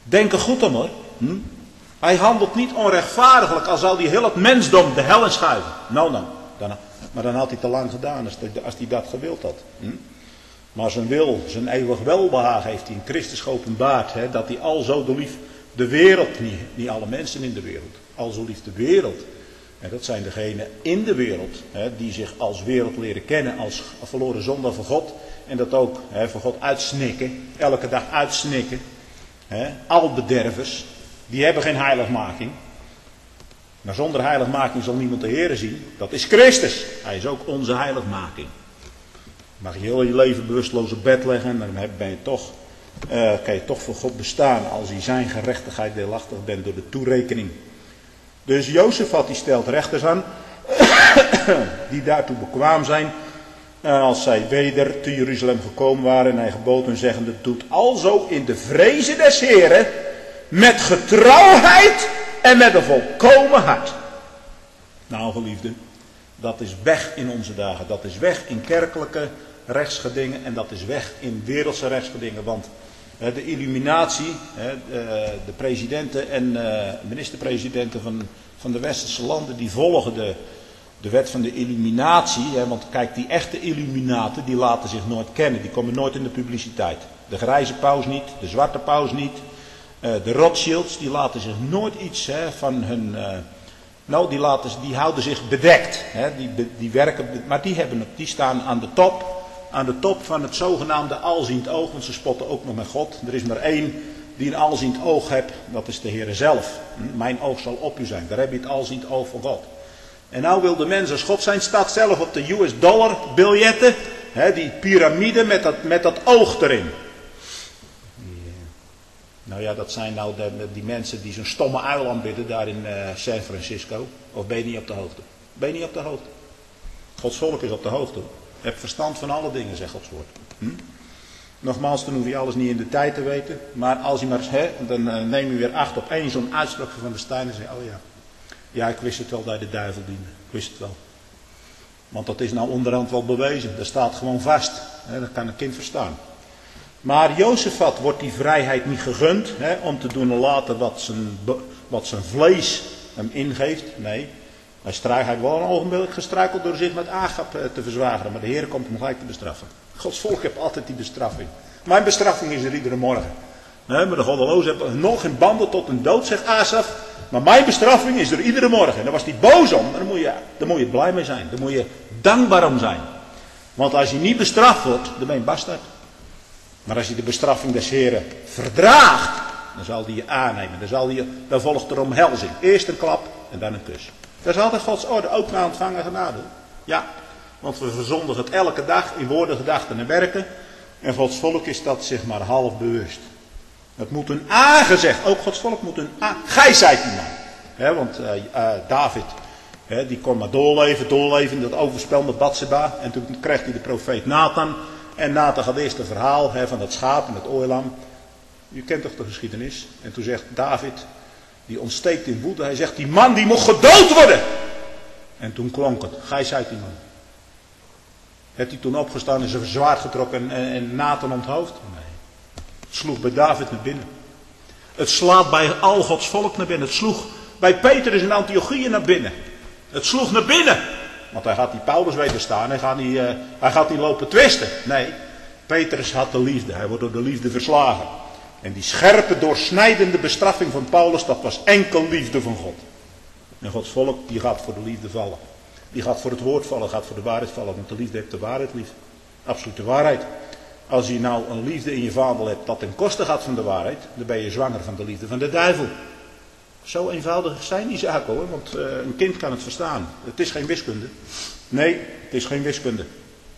Denk er goed om hoor. Hij handelt niet onrechtvaardiglijk, al zal hij heel het mensdom de hel in schuiven. Nou. Maar dan had hij te lang gedaan als hij dat gewild had. Maar zijn wil, zijn eeuwig welbehagen heeft hij in Christus geopenbaard. Dat hij al zo de wereld, niet alle mensen in de wereld, al zo lief de wereld. En dat zijn degenen in de wereld die zich als wereld leren kennen, als verloren zondaar voor God. En dat ook voor God uitsnikken, elke dag uitsnikken. Al bedervers, die hebben geen heiligmaking. Maar zonder heiligmaking zal niemand de Heere zien. Dat is Christus. Hij is ook onze heiligmaking. Mag je heel je leven bewusteloos op bed leggen. En dan kan je toch voor God bestaan. Als je zijn gerechtigheid deelachtig bent door de toerekening. Dus Jozefat die stelt rechters aan. Die daartoe bekwaam zijn. En als zij weder te Jeruzalem gekomen waren. En hij gebood hun zeggende. Doet alzo in de vrezen des Heren. Met getrouwheid. En met een volkomen hart. Nou geliefde. Dat is weg in onze dagen. Dat is weg in kerkelijke rechtsgedingen. En dat is weg in wereldse rechtsgedingen. Want de illuminatie. De presidenten en minister-presidenten van de westerse landen. Die volgen de wet van de illuminatie. Want kijk, die echte illuminaten. Die laten zich nooit kennen. Die komen nooit in de publiciteit. De grijze paus niet. De zwarte paus niet. De Rothschilds. Die laten zich nooit iets van hun... die houden zich bedekt. Die werken, maar die staan aan de top van het zogenaamde alziend oog. Want ze spotten ook nog met God. Er is maar één die een alziend oog heeft. Dat is de Heere zelf. Mijn oog zal op u zijn. Daar heb je het alziend oog van God. En nou wil de mens als God zijn. Staat zelf op de US dollar biljetten. Die piramide met dat oog erin. Nou ja, dat zijn nou die mensen die zo'n stomme uil aanbidden daar in San Francisco. Of ben je niet op de hoogte? Ben je niet op de hoogte? Gods volk is op de hoogte. Heb verstand van alle dingen, zegt Gods woord. Nogmaals, dan hoef je alles niet in de tijd te weten. Maar als je maar dan neem je weer acht op één zo'n uitspraak van de Stein en zeg oh ja. Ja, ik wist het wel dat je de duivel diende. Ik wist het wel. Want dat is nou onderhand wel bewezen. Dat staat gewoon vast. Dat kan een kind verstaan. Maar Jozefat wordt die vrijheid niet gegund om te doen en laten wat zijn vlees hem ingeeft. Nee, hij heeft wel een ogenblik gestruikeld door zich met Agab te verzwageren. Maar de Heer komt hem gelijk te bestraffen. Gods volk heeft altijd die bestraffing. Mijn bestraffing is er iedere morgen. Maar de goddelozen hebben nog in banden tot een dood, zegt Asaf. Maar mijn bestraffing is er iedere morgen. En daar was hij boos om. Daar moet je blij mee zijn. Daar moet je dankbaar om zijn. Want als je niet bestraft wordt, dan ben je bastard. Maar als je de bestraffing des Heren verdraagt, dan zal die je aannemen. Dan volgt er omhelzing. Eerst een klap en dan een kus. Dat is altijd Gods orde, ook na ontvangen genade. Ja, want we verzondigen het elke dag in woorden, gedachten en werken. En Gods volk is dat zich maar half bewust. Het moet een aangezegd, ook Gods volk moet een gij zijt die man. Want David, die kon maar doorleven, dat overspel met Batsheba. En toen kreeg hij de profeet Nathan. En Nathan gaat eerst een verhaal van dat schaap en het ooilam. U kent toch de geschiedenis. En toen zegt David, die ontsteekt in woede. Hij zegt, die man die moet gedood worden. En toen klonk het, gij zijt die man. Heeft hij toen opgestaan en zijn zwaard getrokken en Nathan onthoofd? Nee. Het sloeg bij David naar binnen. Het slaat bij al Gods volk naar binnen. Het sloeg bij Petrus in Antiochië naar binnen. Het sloeg naar binnen. Want hij gaat die Paulus wederstaan. Hij gaat niet lopen twisten. Nee, Petrus had de liefde. Hij wordt door de liefde verslagen. En die scherpe, doorsnijdende bestraffing van Paulus, dat was enkel liefde van God. En Gods volk, die gaat voor de liefde vallen. Die gaat voor het woord vallen, gaat voor de waarheid vallen. Want de liefde heeft de waarheid lief. Absolute waarheid. Als je nou een liefde in je vaandel hebt dat ten koste gaat van de waarheid, dan ben je zwanger van de liefde van de duivel. Zo eenvoudig zijn die zaken hoor, want een kind kan het verstaan. Het is geen wiskunde. Nee, het is geen wiskunde.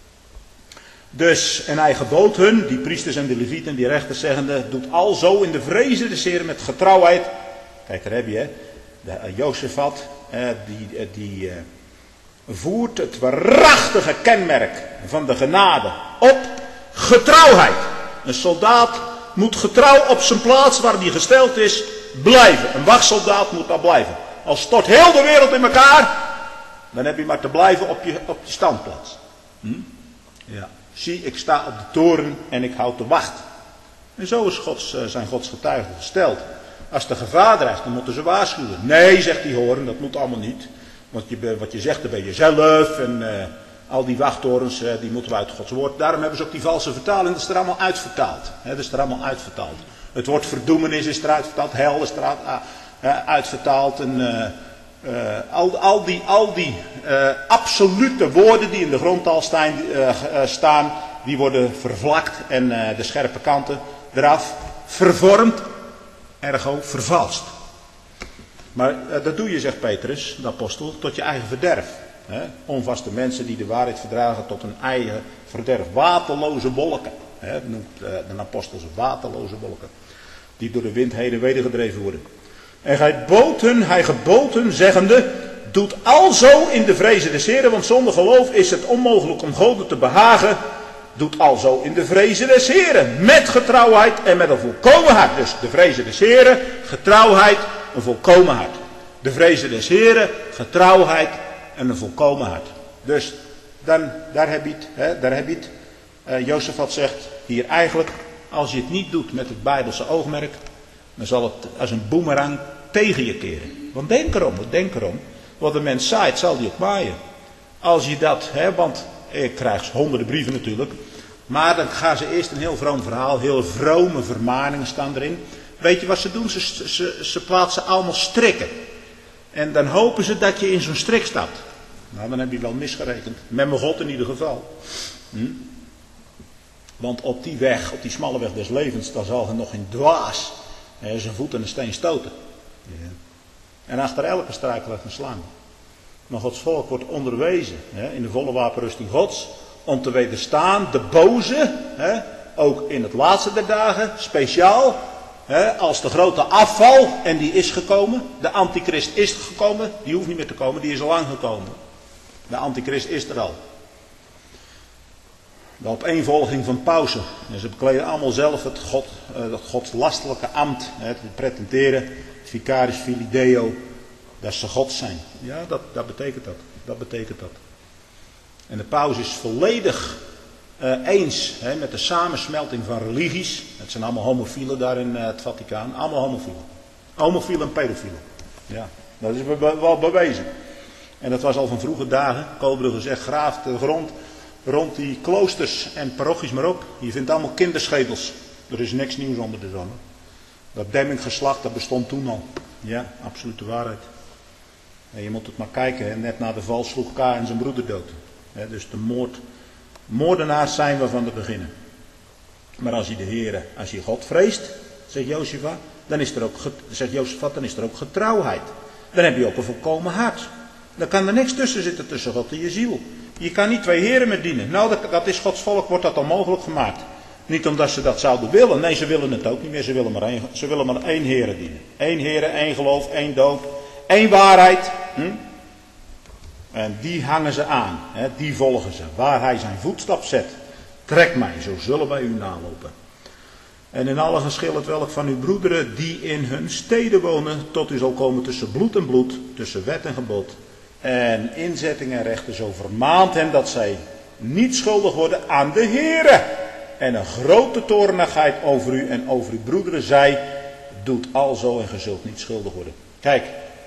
Dus, en hij gebood hun, die priesters en de levieten, die rechters zeggende, doet alzo in de vrezen des Heren met getrouwheid. Kijk, daar heb je Jozefat, die voert het waarachtige kenmerk van de genade op getrouwheid. Een soldaat moet getrouw op zijn plaats waar hij gesteld is blijven. Een wachtsoldaat moet daar blijven. Als stort heel de wereld in elkaar, dan heb je maar te blijven op je standplaats. Ja. Zie, ik sta op de toren en ik houd de wacht. En zo is zijn Gods getuigen gesteld. Als er gevaar dreigt, dan moeten ze waarschuwen. Nee, zegt die hoorn, dat moet allemaal niet. Want wat je zegt, dan ben je zelf. En al die wachttorens, die moeten we uit Gods woord. Daarom hebben ze ook die valse vertaling. Dat is er allemaal uitvertaald. Dat is er allemaal uitvertaald. Het woord verdoemenis is eruit vertaald. Hel is eruit uitvertaald. En al die absolute woorden die in de grondtaal staan, die worden vervlakt en de scherpe kanten eraf vervormd, ergo vervalst. Maar dat doe je, zegt Petrus, de apostel, tot je eigen verderf. Onvaste mensen die de waarheid verdragen tot hun eigen verderf. Waterloze wolken, noemt de apostel ze, waterloze wolken. Die door de wind heen en weder gedreven worden. En hij gebood hun, zeggende, doet alzo in de vrezen des Heren, want zonder geloof is het onmogelijk om God te behagen. Doet alzo in de vrezen des Heren, met getrouwheid en met een volkomen hart. Dus de vrezen des Heren, getrouwheid, een volkomen hart. De vrezen des Heren, getrouwheid en een volkomen hart. Dus daar heb je het. Jozefat zegt hier eigenlijk, als je het niet doet met het Bijbelse oogmerk, dan zal het als een boemerang tegen je keren. Want denk erom. Wat een mens zaait, zal die ook maaien. Als je dat, want ik krijg honderden brieven natuurlijk. Maar dan gaan ze eerst een heel vroom verhaal, heel vrome vermaningen staan erin. Weet je wat ze doen? Ze plaatsen allemaal strikken. En dan hopen ze dat je in zo'n strik stapt. Nou, dan heb je wel misgerekend. Met mijn God in ieder geval. Want op die weg, op die smalle weg des levens, daar zal er nog geen dwaas zijn voet aan de steen stoten. Ja. En achter elke struikel ligt een slang. Maar Gods volk wordt onderwezen in de volle wapenrusting Gods. Om te wederstaan de boze, ook in het laatste der dagen, speciaal. Als de grote afval, en die is gekomen. De antichrist is gekomen, die hoeft niet meer te komen, die is al lang gekomen. De antichrist is er al. De opeenvolging van pausen. En ze bekleden allemaal zelf het godslastelijke ambt. Het pretenderen, het vicarius filideo, dat ze God zijn. Ja, dat betekent dat. Dat betekent dat. En de paus is volledig eens met de samensmelting van religies. Het zijn allemaal homofielen daar in het Vaticaan. Allemaal homofielen. Homofielen en pedofielen. Ja, dat is wel bewezen. En dat was al van vroege dagen. Koolbrugge zegt, graaf de grond rond die kloosters en parochies maar op. Je vindt allemaal kinderschedels. Er is niks nieuws onder de zon. Dat Demming-geslacht, dat bestond toen al. Ja, absolute waarheid. En je moet het maar kijken. Net na de val sloeg K en zijn broeder dood. Dus de moordenaars zijn we van het beginnen. Maar als je God vreest, zegt Jozefat, dan is er ook getrouwheid. Dan heb je ook een volkomen hart. Dan kan er niks tussen zitten tussen God en je ziel. Je kan niet twee heren meer dienen. Nou, dat is Gods volk, wordt dat onmogelijk gemaakt. Niet omdat ze dat zouden willen. Nee, ze willen het ook niet meer. Ze willen maar één heren dienen. Eén heren, één geloof, één doop, één waarheid. En die hangen ze aan. Die volgen ze. Waar hij zijn voetstap zet. Trek mij, zo zullen wij u nalopen. En in alle geschil het welk van uw broederen die in hun steden wonen, tot u zal komen tussen bloed en bloed, tussen wet en gebod. En inzetting en rechten, zo vermaant hen dat zij niet schuldig worden aan de Here. En een grote toornigheid over u en over uw broederen zij, doet alzo en ge zult niet schuldig worden. Kijk,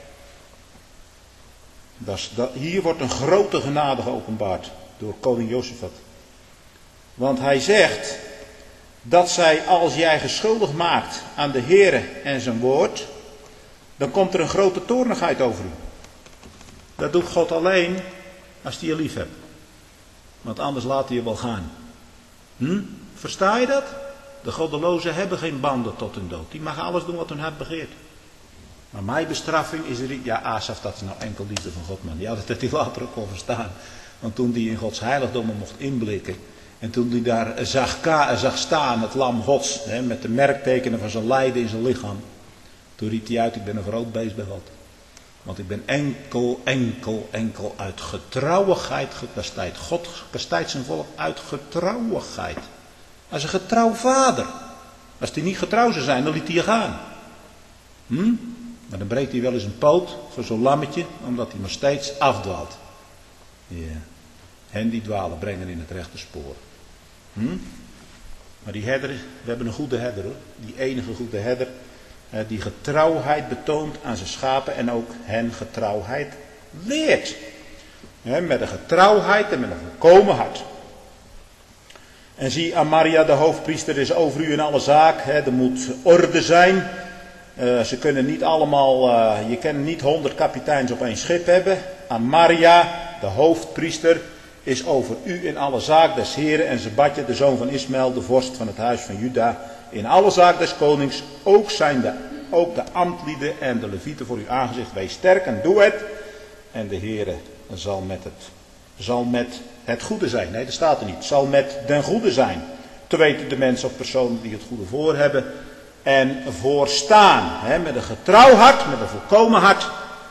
hier wordt een grote genade geopenbaard door koning Jozefat. Want hij zegt dat zij, als jij geschuldig maakt aan de Here en zijn woord, dan komt er een grote toornigheid over u. Dat doet God alleen als hij je lief hebt. Want anders laat hij je wel gaan. Versta je dat? De goddelozen hebben geen banden tot hun dood. Die mag alles doen wat hun hart begeert. Maar mijn bestraffing is er niet. Ja, Asaf, dat is nou enkel liefde van God, man. Ja, dat heeft hij later ook al verstaan. Want toen hij in Gods heiligdommen mocht inblikken. En toen hij daar zag staan, het lam Gods. Met de merktekenen van zijn lijden in zijn lichaam. Toen riep hij uit, ik ben een groot beest bij God. Want ik ben enkel uit getrouwigheid gekastijd. God kastijdt zijn volk uit getrouwigheid. Als een getrouw vader. Als hij niet getrouw zou zijn, dan liet hij je gaan. Maar dan breekt hij wel eens een poot voor zo'n lammetje, omdat hij maar steeds afdwaalt. Ja. Hen die dwalen brengen in het rechte spoor. Maar die herder, we hebben een goede herder hoor. Die enige goede herder. Die getrouwheid betoont aan zijn schapen en ook hen getrouwheid leert. Met een getrouwheid en met een volkomen hart. En zie, Amaria de hoofdpriester is over u in alle zaak. Er moet orde zijn. Ze kunnen niet allemaal, je kan niet 100 kapiteins op één schip hebben. Amaria, de hoofdpriester, is over u in alle zaak des Heren en Zebadja, de zoon van Ismaël, de vorst van het huis van Juda, in alle zaak des konings, ook de ambtlieden en de levieten voor uw aangezicht. Wees sterk en doe het. En de Heere zal met het goede zijn. Nee, dat staat er niet. Zal met den goede zijn. Te weten de mensen of personen die het goede voor hebben. En voorstaan. Met een getrouw hart, met een volkomen hart.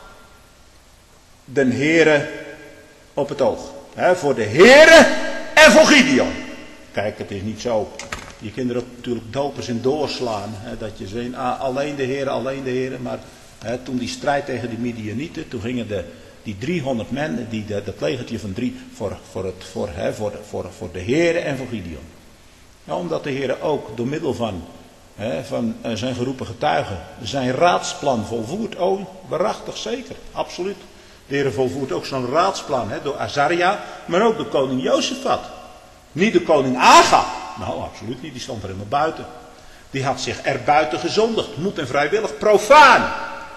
Den Heere op het oog. Voor de Heere en voor Gideon. Kijk, het is niet zo. Je kunt er ook natuurlijk dopers in doorslaan. Dat je zegt, alleen de Heere, alleen de Heere. Maar toen die strijd tegen de Midianieten, toen gingen die 300 men, dat legertje van 3, voor de Heere en voor Gideon. Ja, omdat de Heere ook door middel van zijn geroepen getuigen zijn raadsplan volvoert. Oh, waarachtig zeker, absoluut. De Heere volvoert ook zo'n raadsplan door Azaria, maar ook door koning Jozefat. Niet de koning Aga. Nou, absoluut niet, die stond er helemaal buiten. Die had zich er buiten gezondigd, moed en vrijwillig, profaan.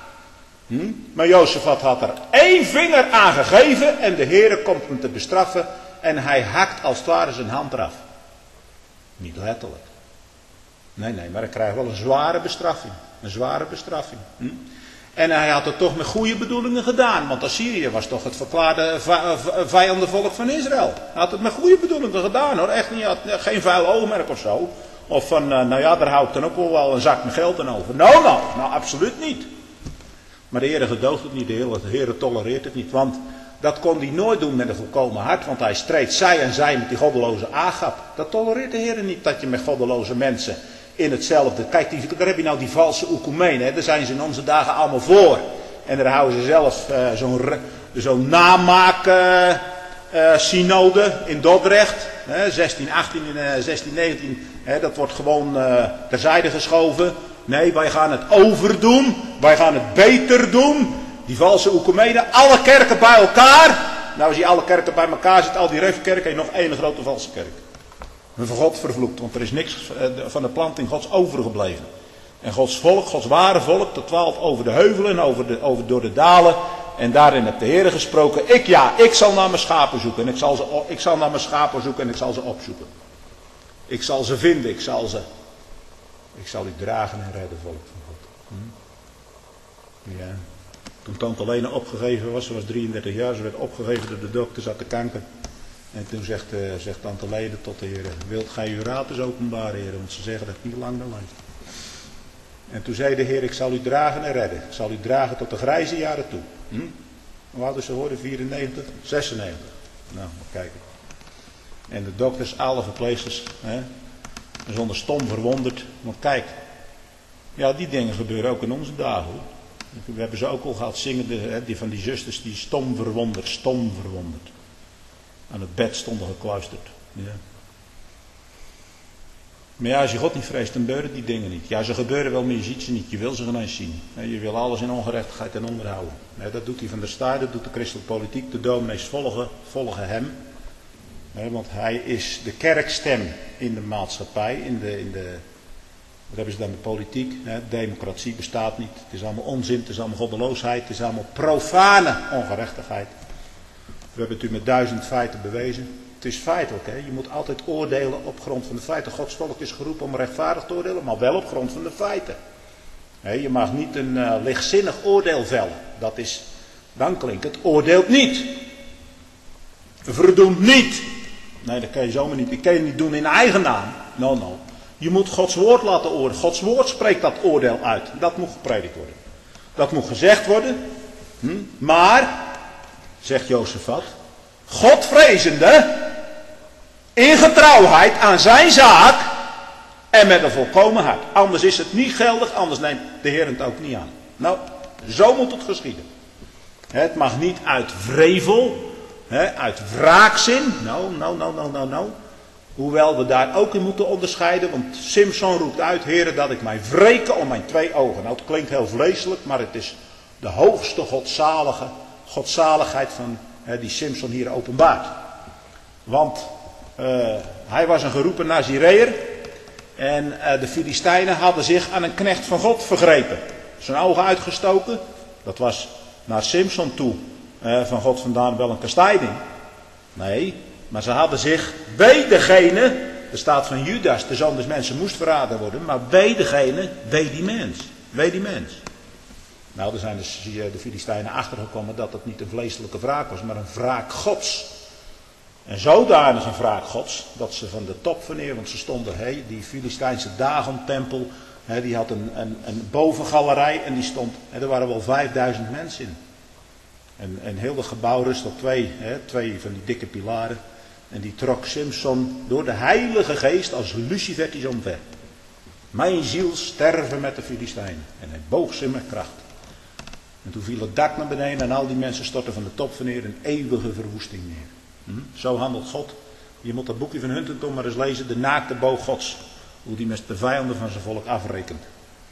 Maar Jozefat had er 1 vinger aan gegeven en de Heere komt hem te bestraffen en hij hakt als het ware zijn hand eraf. Niet letterlijk. Nee, maar hij krijgt wel een zware bestraffing. Een zware bestraffing. En hij had het toch met goede bedoelingen gedaan. Want Assyrië was toch het verklaarde vijandenvolk van Israël. Hij had het met goede bedoelingen gedaan hoor. Echt niet, geen vuil oogmerk of zo. Of van, daar hou ik dan ook wel een zak met geld aan over. Nou, absoluut niet. Maar de Heere gedoogt het niet. De Heere tolereert het niet. Want dat kon hij nooit doen met een volkomen hart. Want hij streed zij en zij met die goddeloze Agab. Dat tolereert de Heere niet. Dat je met goddeloze mensen in hetzelfde. Kijk, daar heb je nou die valse oekumenen. Daar zijn ze in onze dagen allemaal voor. En daar houden ze zelf zo'n namaak synode in Dordrecht. 1618 en 1619. Dat wordt gewoon terzijde geschoven. Nee, wij gaan het overdoen. Wij gaan het beter doen. Die valse oekumenen. Alle kerken bij elkaar. Nou, als je alle kerken bij elkaar zit, al die reefkerken, heb je nog 1 grote valse kerk. Van God vervloekt, want er is niks van de planting Gods overgebleven. En Gods volk, Gods ware volk, tot 12 over de heuvelen en door de dalen. En daarin heeft de Heere gesproken, ik zal naar mijn schapen zoeken. En ik zal naar mijn schapen zoeken en ik zal ze opzoeken. Ik zal ze vinden, ik zal u dragen en redden, volk van God. Ja. Toen tante Lena opgegeven was, ze was 33 jaar, ze werd opgegeven door de dokter, zat te kanker. En toen zegt tante Lena tot de Heer, wilt gij uw raad eens openbaren, Heer, want ze zeggen dat ik niet lang meer leef. En toen zei de Heer, ik zal u dragen en redden. Ik zal u dragen tot de grijze jaren toe. Hoe oud is ze geworden? 94? 96. Nou, maar kijken. En de dokters, alle verpleegsters, zonder stom verwonderd. Want kijk, ja, die dingen gebeuren ook in onze dagen, hoor. We hebben ze ook al gehad zingen, die van die zusters die stom verwonderd. Aan het bed stonden gekluisterd. Ja. Maar ja, als je God niet vreest, dan gebeuren die dingen niet. Ja, ze gebeuren wel, maar je ziet ze niet. Je wil ze geen eens zien. Je wil alles in ongerechtigheid en onderhouden. Dat doet hij van der Staaij, dat doet de christelijke politiek. De dominees volgen hem. Want hij is de kerkstem in de maatschappij. Wat hebben ze dan, de politiek? Democratie bestaat niet. Het is allemaal onzin, het is allemaal goddeloosheid. Het is allemaal profane ongerechtigheid. We hebben het u met 1000 feiten bewezen. Het is feitelijk, hè? Je moet altijd oordelen op grond van de feiten. Gods volk is geroepen om rechtvaardig te oordelen, maar wel op grond van de feiten. Je mag niet een lichtzinnig oordeel vellen. Dan klinkt het oordeelt niet. Verdoemt niet. Nee, dat kan je zomaar niet. Dat kan je niet doen in eigen naam. No. Je moet Gods woord laten oordelen. Gods woord spreekt dat oordeel uit. Dat moet gepredikt worden. Dat moet gezegd worden. Maar, zegt Jozefat, Godvrezende, in getrouwheid aan zijn zaak en met een volkomen hart. Anders is het niet geldig, anders neemt de Heer het ook niet aan. Nou, zo moet het geschieden. Het mag niet uit wrevel, uit wraakzin. Nou. Hoewel we daar ook in moeten onderscheiden, want Simson roept uit, Heere, dat ik mij wreken om mijn 2 ogen. Nou, het klinkt heel vleeselijk, maar het is de hoogste godzaligheid van die Simson hier openbaart. Want hij was een geroepen Nazireër en de Filistijnen hadden zich aan een knecht van God vergrepen. Zijn ogen uitgestoken, dat was naar Simson toe van God vandaan wel een kastijding. Nee, maar ze hadden zich wee degene, er staat van Judas, de zoon des mensen moest verraden worden, maar wee degene, wee die mens. Nou, daar zijn dus de Filistijnen achtergekomen dat het niet een vleeselijke wraak was, maar een wraak Gods. En zodanig een wraak Gods, dat ze van de top van neer, want ze stonden, die Filistijnse Dagon-tempel, die had een bovengalerij en die stond, er waren wel 5000 mensen in. En heel het gebouw rust op twee van die dikke pilaren. En die trok Simson door de Heilige Geest als lucifertjes omver. Mijn ziel sterven met de Filistijnen. En hij boog ze met kracht. En toen viel het dak naar beneden en al die mensen stortten van de top van neer in eeuwige verwoesting neer. Zo handelt God. Je moet dat boekje van Huntington maar eens lezen, de naakte boog Gods. Hoe die met de vijanden van zijn volk afrekent.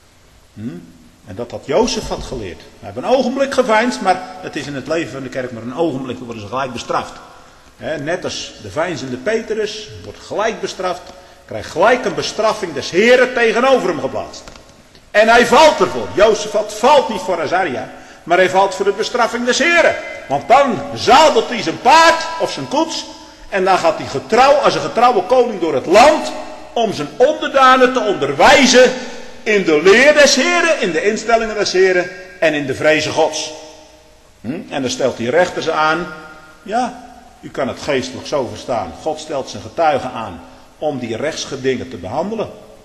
En dat had Jozef had geleerd. Hij heeft een ogenblik geveinsd, maar het is in het leven van de kerk maar een ogenblik, dan worden ze gelijk bestraft. Net als de veinzende Petrus, wordt gelijk bestraft, krijgt gelijk een bestraffing des Heren tegenover hem geplaatst. En hij valt ervoor. Jozef valt niet voor Azaria, maar hij valt voor de bestraffing des Heren. Want dan zadelt hij zijn paard of zijn koets en dan gaat hij als een getrouwe koning door het land om zijn onderdanen te onderwijzen in de leer des Heren, in de instellingen des Heren en in de vreze Gods. En dan stelt hij rechters aan. Ja, u kan het geestelijk zo verstaan. God stelt zijn getuigen aan om die rechtsgedingen te behandelen.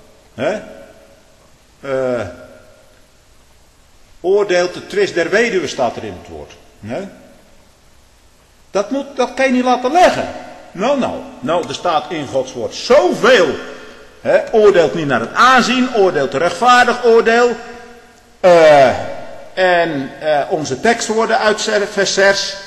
Oordeelt de twist der weduwe staat er in het woord. Dat kan je niet laten leggen. Nou, er staat in Gods woord zoveel. Oordeelt niet naar het aanzien, oordeelt rechtvaardig oordeel. Onze tekstwoorden uit vers 6.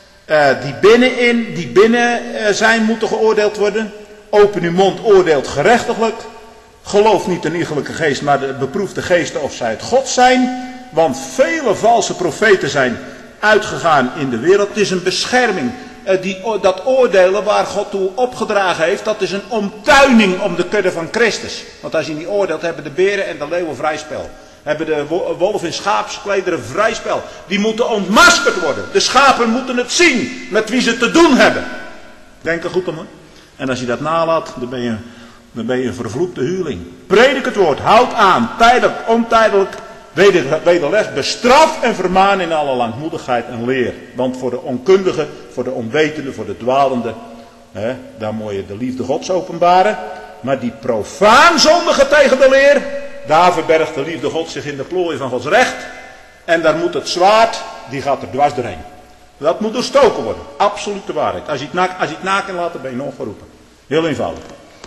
Die binnen zijn moeten geoordeeld worden. Open uw mond, oordeelt gerechtiglijk. Geloof niet de iegelijke geest, maar beproef de geesten of zij het God zijn. Want vele valse profeten zijn uitgegaan in de wereld. Het is een bescherming. Dat oordelen waar God toe opgedragen heeft, dat is een omtuining om de kudde van Christus. Want als je niet oordeelt, hebben de beren en de leeuwen vrij spel. Hebben de wolf in schaapsklederen vrij spel. Die moeten ontmaskerd worden. De schapen moeten het zien met wie ze te doen hebben. Denk er goed om, hè? En als je dat nalaat, dan ben je een vervloekte huurling. Predik het woord, houd aan, tijdelijk, ontijdelijk, wederleg, bestraf en vermaan in alle langmoedigheid en leer. Want voor de onkundige, voor de onwetende, voor de dwalende, daar moet je de liefde Gods openbaren. Maar die profaan zondigen tegen de leer, daar verbergt de liefde Gods zich in de plooien van Gods recht. En daar moet het zwaard, die gaat er dwars doorheen. Dat moet doorstoken worden. Absolute waarheid. Als je het naken laat, dan ben je nog geroepen. Heel eenvoudig.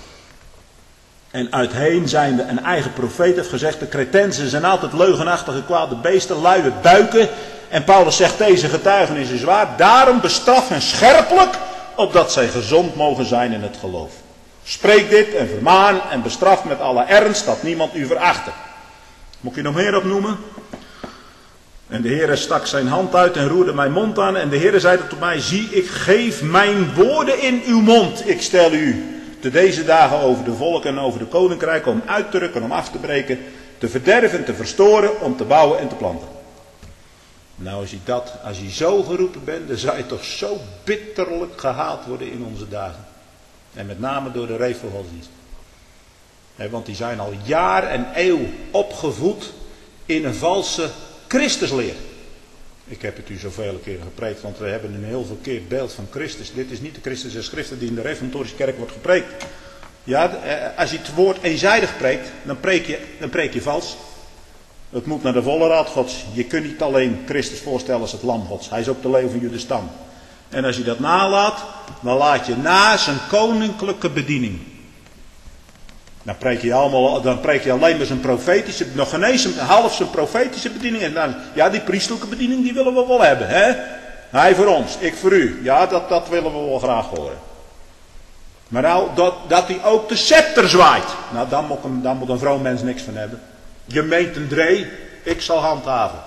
En uitheen zijnde een eigen profeet heeft gezegd, de Cretensen zijn altijd leugenachtige kwade beesten, luie buiken. En Paulus zegt, deze getuigenis is waar. Daarom bestraf hen scherpelijk, opdat zij gezond mogen zijn in het geloof. Spreek dit en vermaan en bestraf met alle ernst, dat niemand u verachte. Moet ik je nog meer opnoemen? En de Heere stak zijn hand uit en roerde mijn mond aan. En de Heere zeide tot mij, zie, ik geef mijn woorden in uw mond. Ik stel u te deze dagen over de volken en over de koninkrijken om uit te rukken, om af te breken, te verderven, te verstoren, om te bouwen en te planten. Nou, als je zo geroepen bent, dan zou je toch zo bitterlijk gehaald worden in onze dagen. En met name door de reefvergodsdienst. Want die zijn al jaar en eeuw opgevoed in een valse Christusleer. Ik heb het u zoveel keren gepreekt, want we hebben een heel verkeerd beeld van Christus. Dit is niet de Christus der Schriften die in de reformatorische kerk wordt gepreekt. Ja, als je het woord eenzijdig preekt, dan preek je vals. Het moet naar de volle raad Gods. Je kunt niet alleen Christus voorstellen als het lam Gods. Hij is ook de leeuw van Judas stam. En als je dat nalaat, dan laat je na zijn koninklijke bediening. Dan preek je alleen maar zijn profetische, nog geen eens half zijn profetische bediening. En dan, ja, die priesterlijke bediening, die willen we wel hebben, hè? Hij voor ons, ik voor u. Ja, dat willen we wel graag horen. Maar nou, dat hij ook de scepter zwaait. Nou, dan moet een vroom mens niks van hebben. Je meent een dree, ik zal handhaven.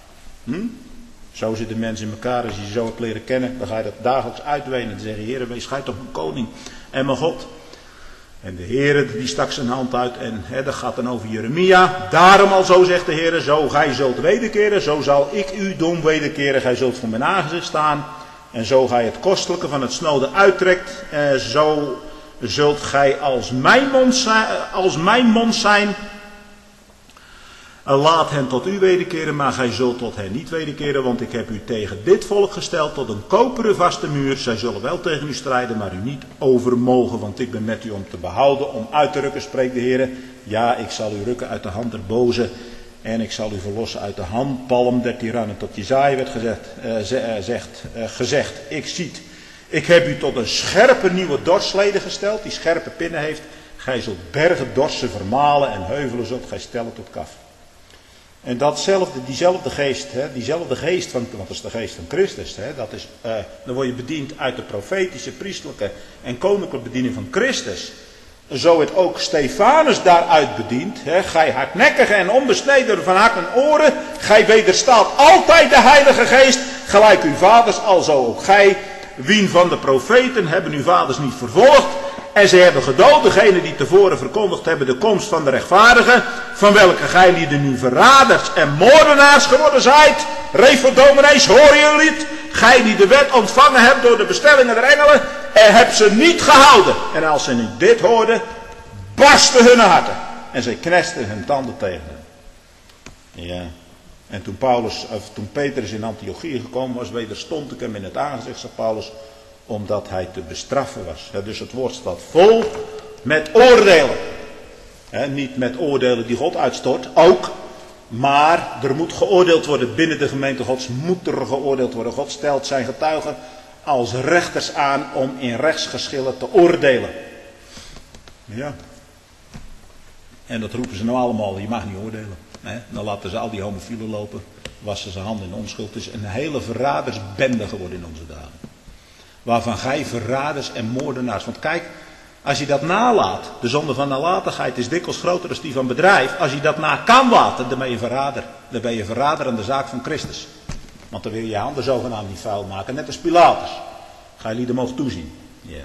Zo zitten mensen in elkaar. Als je ze zo hebt leren kennen, dan ga je dat dagelijks uitwenen. Dan zeg je, Heere, wees gij toch mijn koning en mijn God. En de Heere die stak zijn hand uit en dat gaat dan over Jeremia. Daarom al zo zegt de Heere, zo gij zult wederkeren, zo zal ik u doen wederkeren. Gij zult voor mijn aangezicht staan. En zo gij het kostelijke van het snode uittrekt, zo zult gij als mijn mond zijn. Laat hen tot u wederkeren, maar gij zult tot hen niet wederkeren, want ik heb u tegen dit volk gesteld tot een koperen vaste muur. Zij zullen wel tegen u strijden, maar u niet overmogen, want ik ben met u om te behouden, om uit te rukken, spreekt de Heer. Ja, ik zal u rukken uit de hand der boze en ik zal u verlossen uit de handpalm der tirannen. Tot Jesaja werd gezegd, ik heb u tot een scherpe nieuwe dorslede gesteld, die scherpe pinnen heeft. Gij zult bergen dorsen vermalen en heuvelen zult gij stellen tot kaf. En diezelfde geest van, want dat is de geest van Christus, dan word je bediend uit de profetische, priestelijke en koninklijke bediening van Christus. Zo het ook Stefanus daaruit bedient, gij hardnekkige en onbesneden van hart en oren, gij wederstaat altijd de Heilige Geest, gelijk uw vaders, alzo ook gij, wien van de profeten hebben uw vaders niet vervolgd. En ze hebben gedood, degene die tevoren verkondigd hebben de komst van de rechtvaardigen, van welke gij lieden nu verraders en moordenaars geworden zijt. Reformdominees, horen jullie het? Gij die de wet ontvangen hebt door de bestellingen der engelen, en hebt ze niet gehouden. En als ze nu dit hoorden, barsten hun harten. En zij knesten hun tanden tegen hen. Ja. En toen Petrus in Antiochië gekomen was, wederstond ik hem in het aangezicht, zei Paulus, omdat hij te bestraffen was. Dus het woord staat vol met oordelen. Niet met oordelen die God uitstort, ook. Maar er moet geoordeeld worden binnen de gemeente Gods. Moet er geoordeeld worden. God stelt zijn getuigen als rechters aan om in rechtsgeschillen te oordelen. Ja. En dat roepen ze nou allemaal. Je mag niet oordelen. Dan laten ze al die homofielen lopen. Wassen ze handen in onschuld. Het is een hele verradersbende geworden in onze dagen. Waarvan gij verraders en moordenaars. Want kijk, als je dat nalaat, de zonde van nalatigheid is dikwijls groter dan die van bedrijf. Als je dat na kan laten, dan ben je verrader. Dan ben je verrader aan de zaak van Christus. Want dan wil je je handen zogenaamd niet vuil maken. Net als Pilatus. Ga je lieden mogen toezien. Yeah.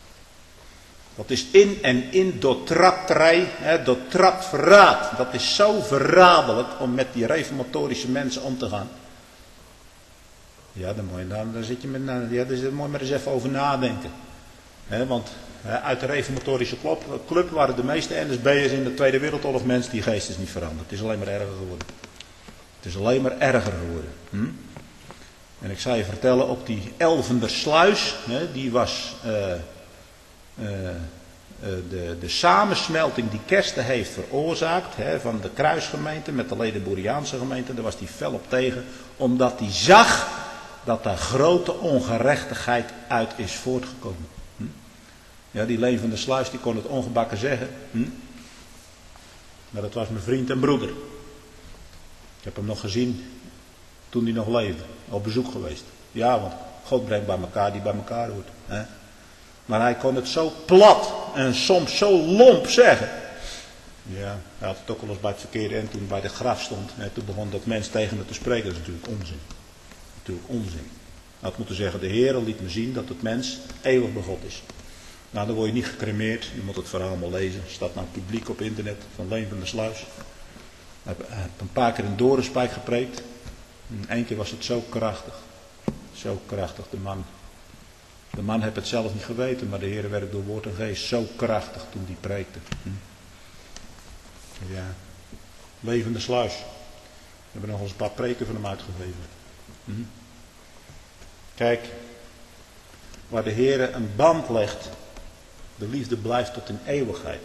Dat is in doortrapterij, doortrapt verraad. Dat is zo verraderlijk om met die reformatorische mensen om te gaan. Ja, daar zit je met, daar moet je maar eens even over nadenken. Want uit de reformatorische club waren de meeste NSB'ers in de Tweede Wereldoorlog mensen die geest is niet veranderd. Het is alleen maar erger geworden. Het is alleen maar erger geworden. En ik zal je vertellen, op die Elvendersluis, die was de samensmelting die Kersten heeft veroorzaakt, van de kruisgemeente met de Ledenboeriaanse gemeente, daar was hij fel op tegen, omdat hij zag dat daar grote ongerechtigheid uit is voortgekomen. Ja, die Leen van der Sluis, die kon het ongebakken zeggen. Maar dat was mijn vriend en broeder. Ik heb hem nog gezien toen hij nog leefde. Op bezoek geweest. Ja, want God brengt bij elkaar die bij elkaar hoort. Maar hij kon het zo plat en soms zo lomp zeggen. Ja, hij had het ook al eens bij het verkeerde en toen bij de graf stond. Toen begon dat mens tegen me te spreken. Dat is natuurlijk onzin. Natuurlijk onzin. Hij had moeten zeggen, de Heer liet me zien dat het mens eeuwig bij God is. Nou, dan word je niet gecremeerd. Je moet het verhaal maar lezen. Het staat nou publiek op internet van Leen van der Sluis. Hij heeft een paar keer een dorenspijk gepreekt. En 1 keer was het zo krachtig. Zo krachtig, de man. De man heeft het zelf niet geweten, maar de Heer werkt door woord en geest zo krachtig toen hij preekte. Ja. Leen van der Sluis. We hebben nog eens een paar preken van hem uitgegeven. Kijk, waar de Heer een band legt, de liefde blijft tot in eeuwigheid.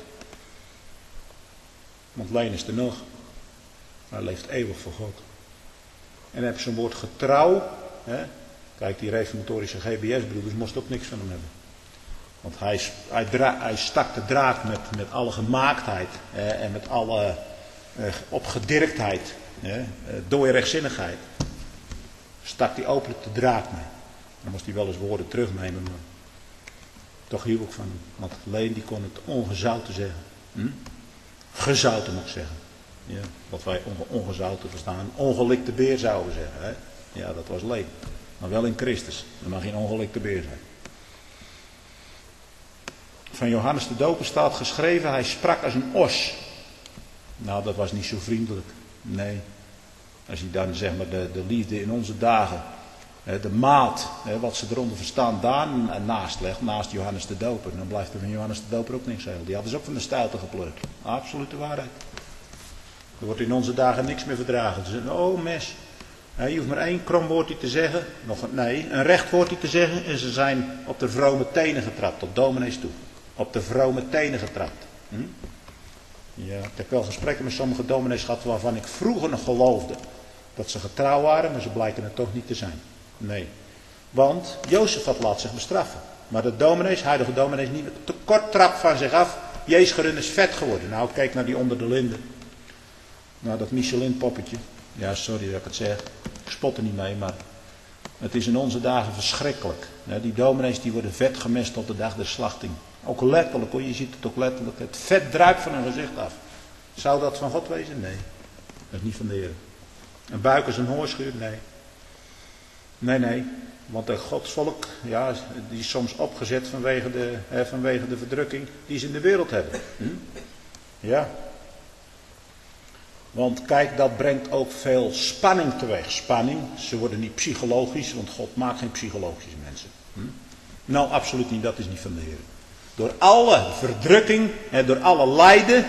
Want Leen is er nog. Hij leeft eeuwig voor God. En hij heeft zijn woord getrouw. Kijk, die reformatorische GBS-broeders moesten ook niks van hem hebben. Want hij stak de draad met alle gemaaktheid. En met alle opgedirktheid. Door rechtzinnigheid. Stak hij openlijk de draad mee. Dan moest hij wel eens woorden terugnemen. Maar Toch hield ik van hem. Want Leen die kon het ongezouten zeggen. Gezouten nog zeggen. Ja, wat wij ongezouten verstaan. Een ongelikte beer zouden we zeggen. Hè? Ja, dat was Leen. Maar wel in Christus. Er mag geen ongelikte beer zijn. Van Johannes de Doper staat geschreven, hij sprak als een os. Nou, dat was niet zo vriendelijk. Nee. Als je dan zeg maar de liefde in onze dagen, de maat, wat ze eronder verstaan, daar naast legt, naast Johannes de Doper, dan blijft er van Johannes de Doper ook niks heel. Die hadden ze ook van de stijlte geplukt. Absolute waarheid. Er wordt in onze dagen niks meer verdragen. Ze zeggen, oh mes, je hoeft maar één krom woordje te zeggen, een recht woordje te zeggen, en ze zijn op de vrome tenen getrapt, tot dominees toe. Op de vrome tenen getrapt. Ja, ik heb wel gesprekken met sommige dominees gehad waarvan ik vroeger nog geloofde dat ze getrouw waren, maar ze blijken het toch niet te zijn. Nee. Want Jozefat laat zich bestraffen. Maar de dominees, huidige dominees, niet te kort trap van zich af. Jeesgerun is vet geworden. Nou, kijk naar die onder de linden. Nou, dat Michelin poppetje. Ja, sorry dat ik het zeg. Ik spot er niet mee, maar het is in onze dagen verschrikkelijk. Die dominees die worden vet gemest tot de dag der slachting. Ook letterlijk hoor, je ziet het ook letterlijk. Het vet druipt van hun gezicht af. Zou dat van God wezen? Nee. Dat is niet van de Heer. Een buik is een hoorschuur? Nee. Nee. Want het godsvolk, ja, die is soms opgezet vanwege de verdrukking die ze in de wereld hebben. Ja. Want kijk, dat brengt ook veel spanning teweeg. Spanning, ze worden niet psychologisch, want God maakt geen psychologische mensen. Nou, absoluut niet, dat is niet van de Heer. Door alle verdrukking, door alle lijden.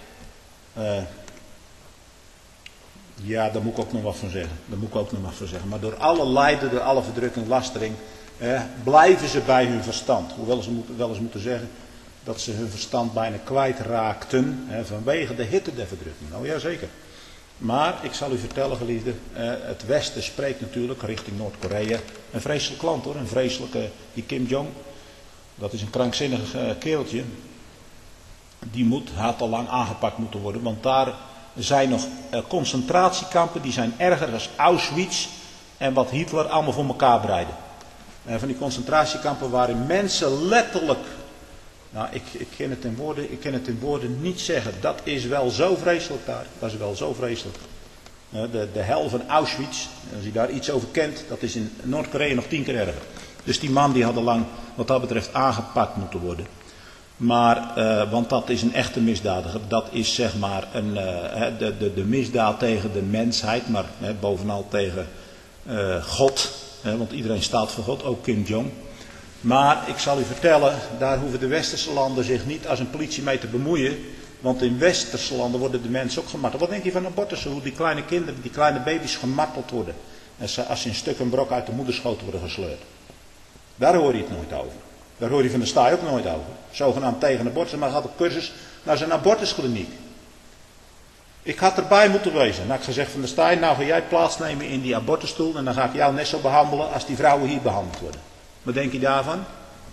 Ja, daar moet ik ook nog wat van zeggen. Maar door alle lijden, door alle verdrukking, lastering, blijven ze bij hun verstand. Hoewel ze wel eens moeten zeggen dat ze hun verstand bijna kwijtraakten vanwege de hitte der verdrukking. Nou ja, zeker. Maar ik zal u vertellen, geliefden, het Westen spreekt natuurlijk richting Noord-Korea. Een vreselijk land hoor, een vreselijke, die Kim Jong. Dat is een krankzinnig kereltje. Die had al lang aangepakt moeten worden. Want daar zijn nog concentratiekampen. Die zijn erger dan Auschwitz. En wat Hitler allemaal voor elkaar breidde. Van die concentratiekampen waarin mensen letterlijk. Nou, ik kan het in woorden niet zeggen. Dat is wel zo vreselijk daar. Dat is wel zo vreselijk. De hel van Auschwitz. Als je daar iets over kent. Dat is in Noord-Korea nog 10 keer erger. Dus die man die had al lang wat dat betreft aangepakt moeten worden. Maar, want dat is een echte misdadiger. Dat is zeg maar de misdaad tegen de mensheid. Maar bovenal tegen God. Want iedereen staat voor God. Ook Kim Jong. Maar ik zal u vertellen. Daar hoeven de westerse landen zich niet als een politie mee te bemoeien. Want in westerse landen worden de mensen ook gemarteld. Wat denk je van abortussen? Hoe die kleine kinderen, die kleine baby's gemarteld worden. Als ze in stuk en brok uit de moederschoot worden gesleurd. Daar hoor je het nooit over. Daar hoor je van de Staaij ook nooit over. Zogenaamd tegen abortus, maar gaat op cursus naar zijn abortuskliniek. Ik had erbij moeten wezen. Dan had ik gezegd van de Staaij, nou ga jij plaatsnemen in die abortusstoel en dan ga ik jou net zo behandelen als die vrouwen hier behandeld worden. Wat denk je daarvan?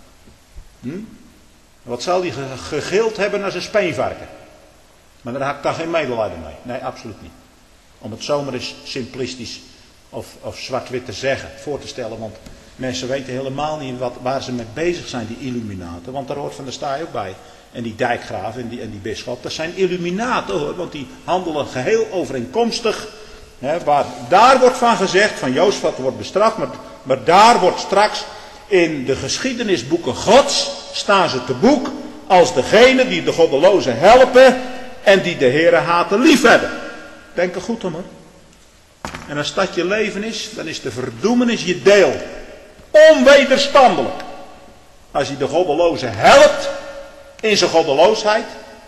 Wat zal die gegild hebben als een speenvarken? Maar daar had ik dan geen medelijden mee. Nee, absoluut niet. Om het zomaar eens simplistisch of zwart-wit te zeggen, voor te stellen, want mensen weten helemaal niet waar ze mee bezig zijn, die illuminaten. Want daar hoort Van der Staaij ook bij. En die dijkgraaf en die bisschop, dat zijn illuminaten hoor. Want die handelen geheel overeenkomstig. Waar daar wordt van gezegd, van Jozefat wordt bestraft. Maar daar wordt straks in de geschiedenisboeken Gods, staan ze te boek als degene die de goddelozen helpen. En die de Heere haten liefhebben. Denk er goed om hoor. En als dat je leven is, dan is de verdoemenis je deel. Onwederstandelijk. Als je de goddeloze helpt in zijn goddeloosheid.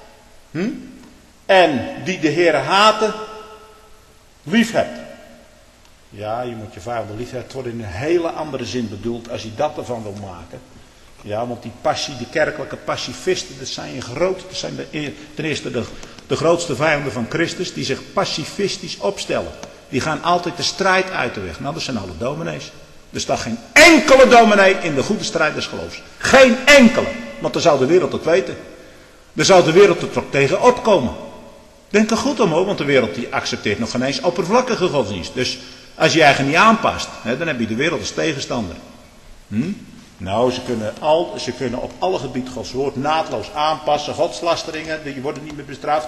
En die de Heere haten lief hebt. Ja, je moet je vijanden lief hebben. Het wordt in een hele andere zin bedoeld als je dat ervan wil maken. Ja, want die kerkelijke pacifisten, dat zijn ten eerste de grootste vijanden van Christus, die zich pacifistisch opstellen. Die gaan altijd de strijd uit de weg. Nou, dat zijn alle dominees. Er staat geen enkele dominee in de goede strijd des geloofs. Geen enkele. Want dan zou de wereld het weten. Dan zou de wereld er toch tegen opkomen. Denk er goed om hoor, want de wereld die accepteert nog geen eens oppervlakkige godsdienst. Dus als je je eigen niet aanpast, dan heb je de wereld als tegenstander. Nou, ze kunnen op alle gebieden Gods woord naadloos aanpassen. Godslasteringen, die worden niet meer bestraft.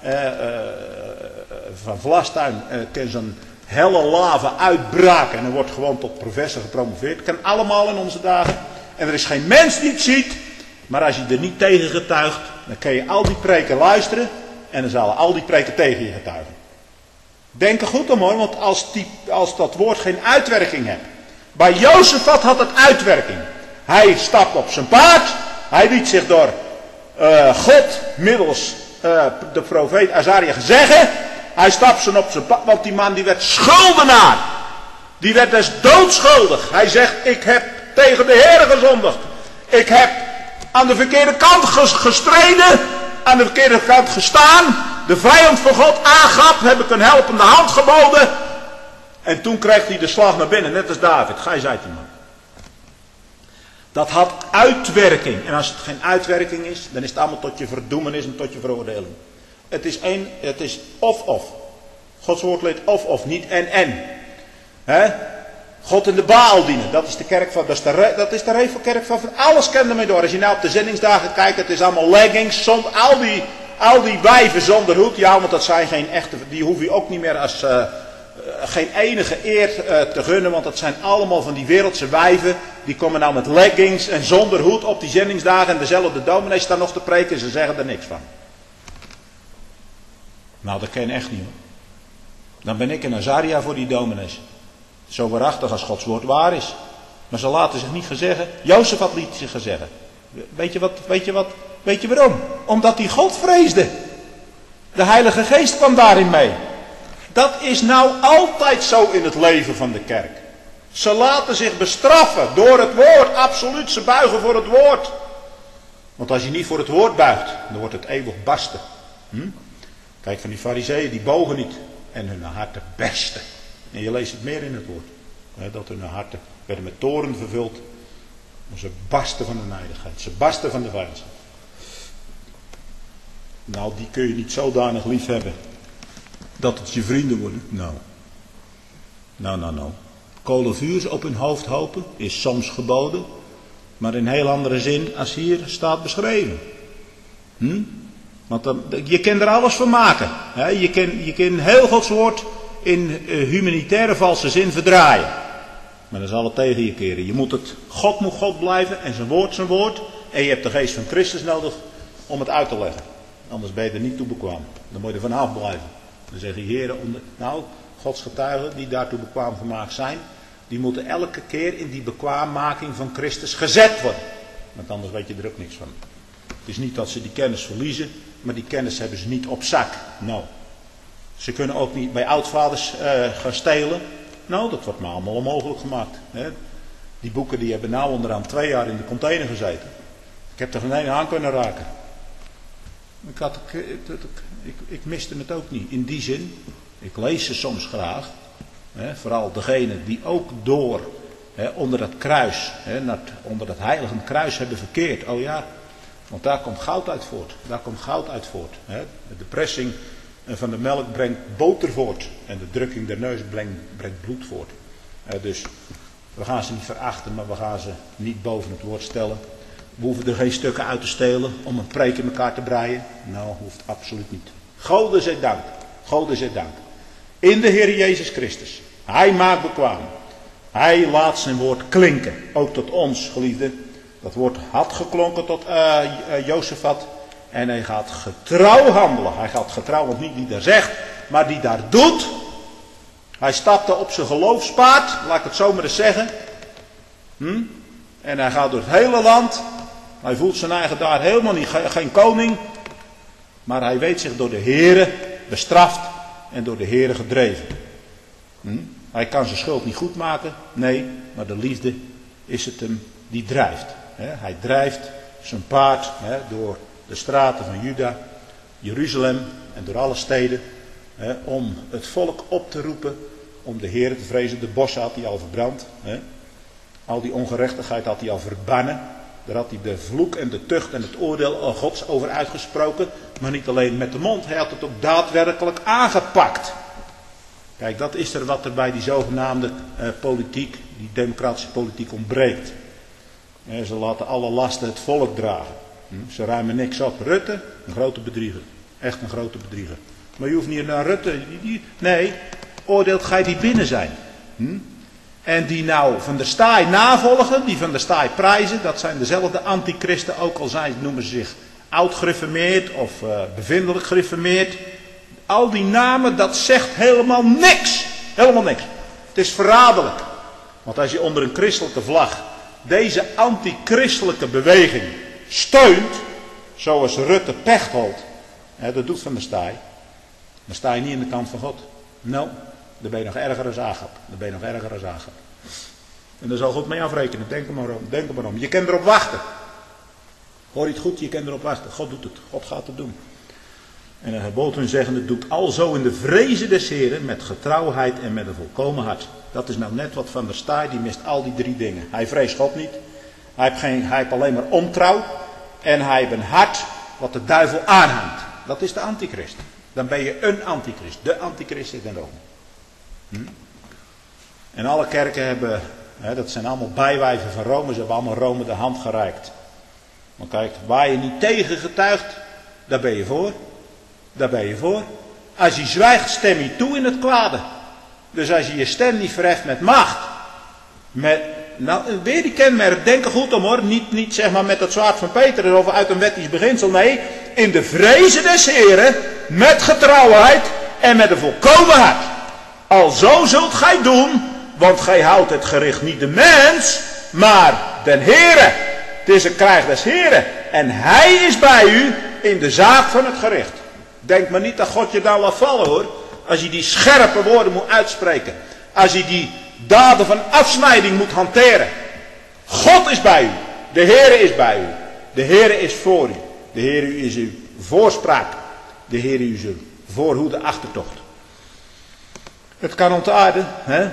Van Vlastuin kan zo'n helle lava uitbraken en er wordt gewoon tot professor gepromoveerd. Dat kan allemaal in onze dagen. En er is geen mens die het ziet. Maar als je er niet tegen getuigt, dan kun je al die preken luisteren en dan zullen al die preken tegen je getuigen. Denk er goed om hoor, want als dat woord geen uitwerking heeft. Bij Jozefat had het uitwerking. Hij stapte op zijn paard, hij liet zich door God middels de profeet Azaria zeggen. Hij stapte op zijn paard, want die man die werd schuldenaar. Die werd dus doodschuldig. Hij zegt, ik heb tegen de Heer gezondigd. Ik heb aan de verkeerde kant gestreden, aan de verkeerde kant gestaan, de vijand van God aangap, heb ik een helpende hand geboden. En toen kreeg hij de slag naar binnen, net als David. Gij zijt die man. Dat had uitwerking. En als het geen uitwerking is, dan is het allemaal tot je verdoemenis en tot je veroordeling. Het is of. Gods woord leert of, niet en. Hè? God in de Baal dienen, dat is de kerk van, dat is de revelkerk van alles kent ermee door. Als je nou op de zendingsdagen kijkt, het is allemaal leggings, al die wijven zonder hoed, ja, want dat zijn geen echte, die hoef je ook niet meer als geen enige eer te gunnen, want dat zijn allemaal van die wereldse wijven, die komen nou met leggings en zonder hoed op die zendingsdagen en dezelfde dominees staan nog te preken en ze zeggen er niks van. Nou, dat ken je echt niet hoor. Dan ben ik een Azaria voor die dominees. Zo waarachtig als Gods woord waar is. Maar ze laten zich niet gezeggen. Jozefat liet zich gezeggen. Weet je waarom? Omdat hij God vreesde. De Heilige Geest kwam daarin mee. Dat is nou altijd zo in het leven van de kerk. Ze laten zich bestraffen door het woord. Absoluut, ze buigen voor het woord. Want als je niet voor het woord buigt, dan wordt het eeuwig barsten. Kijk, van die fariseeën, die bogen niet. En hun harten bersten. En je leest het meer in het woord. Dat hun harten werden met toorn vervuld. Maar ze barsten van de nijdigheid. Ze barsten van de vijandschap. Nou, die kun je niet zodanig lief hebben. Dat het je vrienden worden. Nou. Kolenvuurs op hun hoofd hopen is soms geboden. Maar in heel andere zin als hier staat beschreven. Want je kan er alles van maken. Je kan heel Gods woord in humanitaire valse zin verdraaien. Maar dan zal het tegen je keren. God moet God blijven en zijn woord. En je hebt de geest van Christus nodig om het uit te leggen. Anders ben je er niet toe bekwaam. Dan moet je er vanaf blijven. Dan zeg je, heren, Gods getuigen die daartoe bekwaam gemaakt zijn, die moeten elke keer in die bekwaammaking van Christus gezet worden. Want anders weet je er ook niks van. Het is niet dat ze die kennis verliezen, maar die kennis hebben ze niet op zak. Nou. Ze kunnen ook niet bij oudvaders gaan stelen. Nou, dat wordt maar allemaal onmogelijk gemaakt. Hè. Die boeken die hebben nou onderaan 2 jaar in de container gezeten. Ik heb er geen ene aan kunnen raken. Ik miste het ook niet. In die zin, ik lees ze soms graag. Hè, vooral degenen die ook onder dat kruis, onder dat heilige kruis hebben verkeerd. Oh ja, want daar komt goud uit voort. Hè. De pressing van de melk brengt boter voort. En de drukking der neus brengt bloed voort. Dus we gaan ze niet verachten, maar we gaan ze niet boven het woord stellen. We hoeven er geen stukken uit te stelen om een preek in elkaar te breien. Nou, hoeft absoluut niet. Gode zij dank. In de Heer Jezus Christus. Hij maakt bekwaam. Hij laat zijn woord klinken. Ook tot ons, geliefden. Dat woord had geklonken tot Jozefat. En hij gaat getrouw handelen. Hij gaat getrouw, want niet die daar zegt, maar die daar doet. Hij stapte op zijn geloofspaard, laat ik het zo maar eens zeggen. En hij gaat door het hele land. Hij voelt zijn eigen daar helemaal niet, geen koning. Maar hij weet zich door de Heere bestraft en door de Heere gedreven. Hij kan zijn schuld niet goed maken. Nee, maar de liefde is het hem die drijft. Hij drijft zijn paard door de straten van Juda, Jeruzalem en door alle steden. Om het volk op te roepen, om de Heere te vrezen. De bossen had hij al verbrand. Al die ongerechtigheid had hij al verbannen. Daar had hij de vloek en de tucht en het oordeel Gods over uitgesproken. Maar niet alleen met de mond, hij had het ook daadwerkelijk aangepakt. Kijk, dat is er wat er bij die zogenaamde politiek, die democratische politiek ontbreekt. Ze laten alle lasten het volk dragen. Ze ruimen niks op. Rutte, een grote bedrieger. Echt een grote bedrieger. Maar je hoeft niet naar Rutte. Nee, oordeelt gij die binnen zijn. En die nou Van der Staaij navolgen, die Van der Staaij prijzen, dat zijn dezelfde antichristen, ook al noemen ze zich oud-gereformeerd of bevindelijk gereformeerd. Al die namen, dat zegt helemaal niks. Helemaal niks. Het is verraderlijk. Want als je onder een christelijke vlag deze antichristelijke beweging steunt, zoals Rutte Pechtold, dat doet Van der Staaij, dan sta je niet in de kant van God. Nou, dan ben je nog erger als Agab. Dan ben je nog erger als Agab. En daar zal God mee afrekenen. Denk er maar om. Denk er maar om. Je kan erop wachten. Hoor je het goed? Je kan erop wachten. God doet het. God gaat het doen. En dan gebood hun zeggende, doet alzo in de vrezen des Heren, met getrouwheid en met een volkomen hart. Dat is nou net wat Van der Staaij, die mist al die drie dingen. Hij vreest God niet. Hij heeft alleen maar ontrouw. En hij heeft een hart wat de duivel aanhangt. Dat is de antichrist. Dan ben je een antichrist. De antichrist is in Rome. En alle kerken hebben, dat zijn allemaal bijwijven van Rome. Ze hebben allemaal Rome de hand gereikt. Maar kijk, waar je niet tegen getuigt, daar ben je voor. Daar ben je voor. Als je zwijgt, stem je toe in het kwade. Dus als je je stem niet verheft met macht. Weer die kenmerk, denk er goed om hoor. Niet zeg maar met het zwaard van Peter of uit een wettisch beginsel. Nee, in de vrezen des Heren, met getrouwheid en met een volkomen hart. Alzo zult gij doen, want gij houdt het gericht niet de mens, maar den Heere. Het is een krijg des Heren. En hij is bij u in de zaak van het gericht. Denk maar niet dat God je nou laat vallen hoor. Als je die scherpe woorden moet uitspreken. Als je die daden van afsnijding moet hanteren. God is bij u. De Heere is bij u. De Heere is voor u. De Heere is uw voorspraak. De Heere is uw voorhoede achtertocht. Het kan ontaarden. Hè?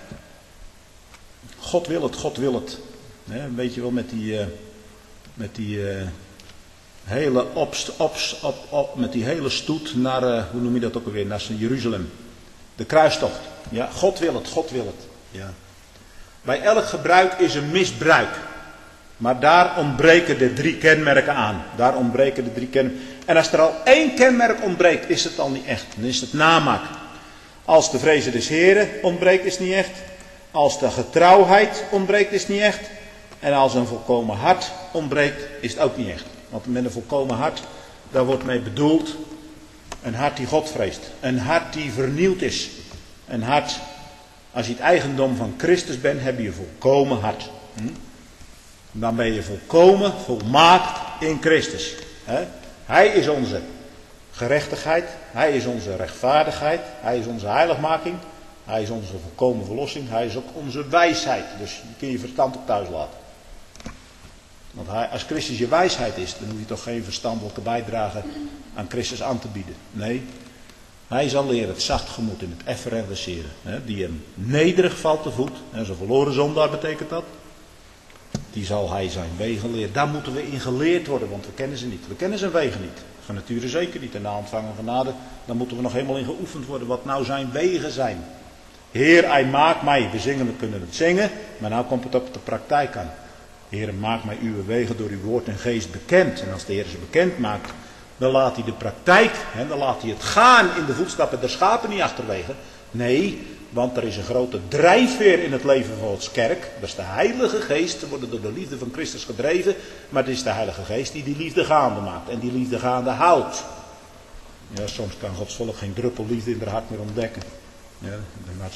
God wil het, God wil het. Weet je wel met die hele met die hele stoet naar, hoe noem je dat ook alweer, naar Jeruzalem. De kruistocht. Ja, God wil het, God wil het. Ja. Bij elk gebruik is een misbruik. Maar daar ontbreken de drie kenmerken aan. Daar ontbreken de drie kenmerken. En als er al één kenmerk ontbreekt, is het al niet echt. Dan is het namaak. Als de vrezen des Heren ontbreekt, is het niet echt. Als de getrouwheid ontbreekt, is het niet echt. En als een volkomen hart ontbreekt, is het ook niet echt. Want met een volkomen hart, daar wordt mee bedoeld een hart die God vreest. Een hart die vernieuwd is. Een hart, als je het eigendom van Christus bent, heb je een volkomen hart. Dan ben je volkomen, volmaakt in Christus. Hij is onze gerechtigheid. Hij is onze rechtvaardigheid. Hij is onze heiligmaking. Hij is onze volkomen verlossing. Hij is ook onze wijsheid. Dus je kunt je verstand op thuis laten. Want als Christus je wijsheid is, dan hoef je toch geen verstandelijke bijdrage aan Christus aan te bieden. Nee, hij zal leren het zacht gemoed in het effen realiseren. Die hem nederig valt te voet. En zo'n verloren zondaar betekent dat. Die zal hij zijn wegen leren. Daar moeten we in geleerd worden, want we kennen ze niet. We kennen zijn wegen niet. Van nature zeker niet. En na ontvangen van genade, dan moeten we nog helemaal in geoefend worden wat nou zijn wegen zijn. Heer, hij maakt mij. We zingen, we kunnen het zingen, maar nou komt het op de praktijk aan. Heer, maak mij uw wegen door uw woord en geest bekend. En als de Heer ze bekend maakt, dan laat hij de praktijk, dan laat hij het gaan in de voetstappen der schapen niet achterwege. Nee, want er is een grote drijfveer in het leven van Gods kerk. Dat is de Heilige Geest. Ze worden door de liefde van Christus gedreven. Maar het is de Heilige Geest die die liefde gaande maakt. En die liefde gaande houdt. Ja, soms kan Gods volk geen druppel liefde in haar hart meer ontdekken. Ja, maar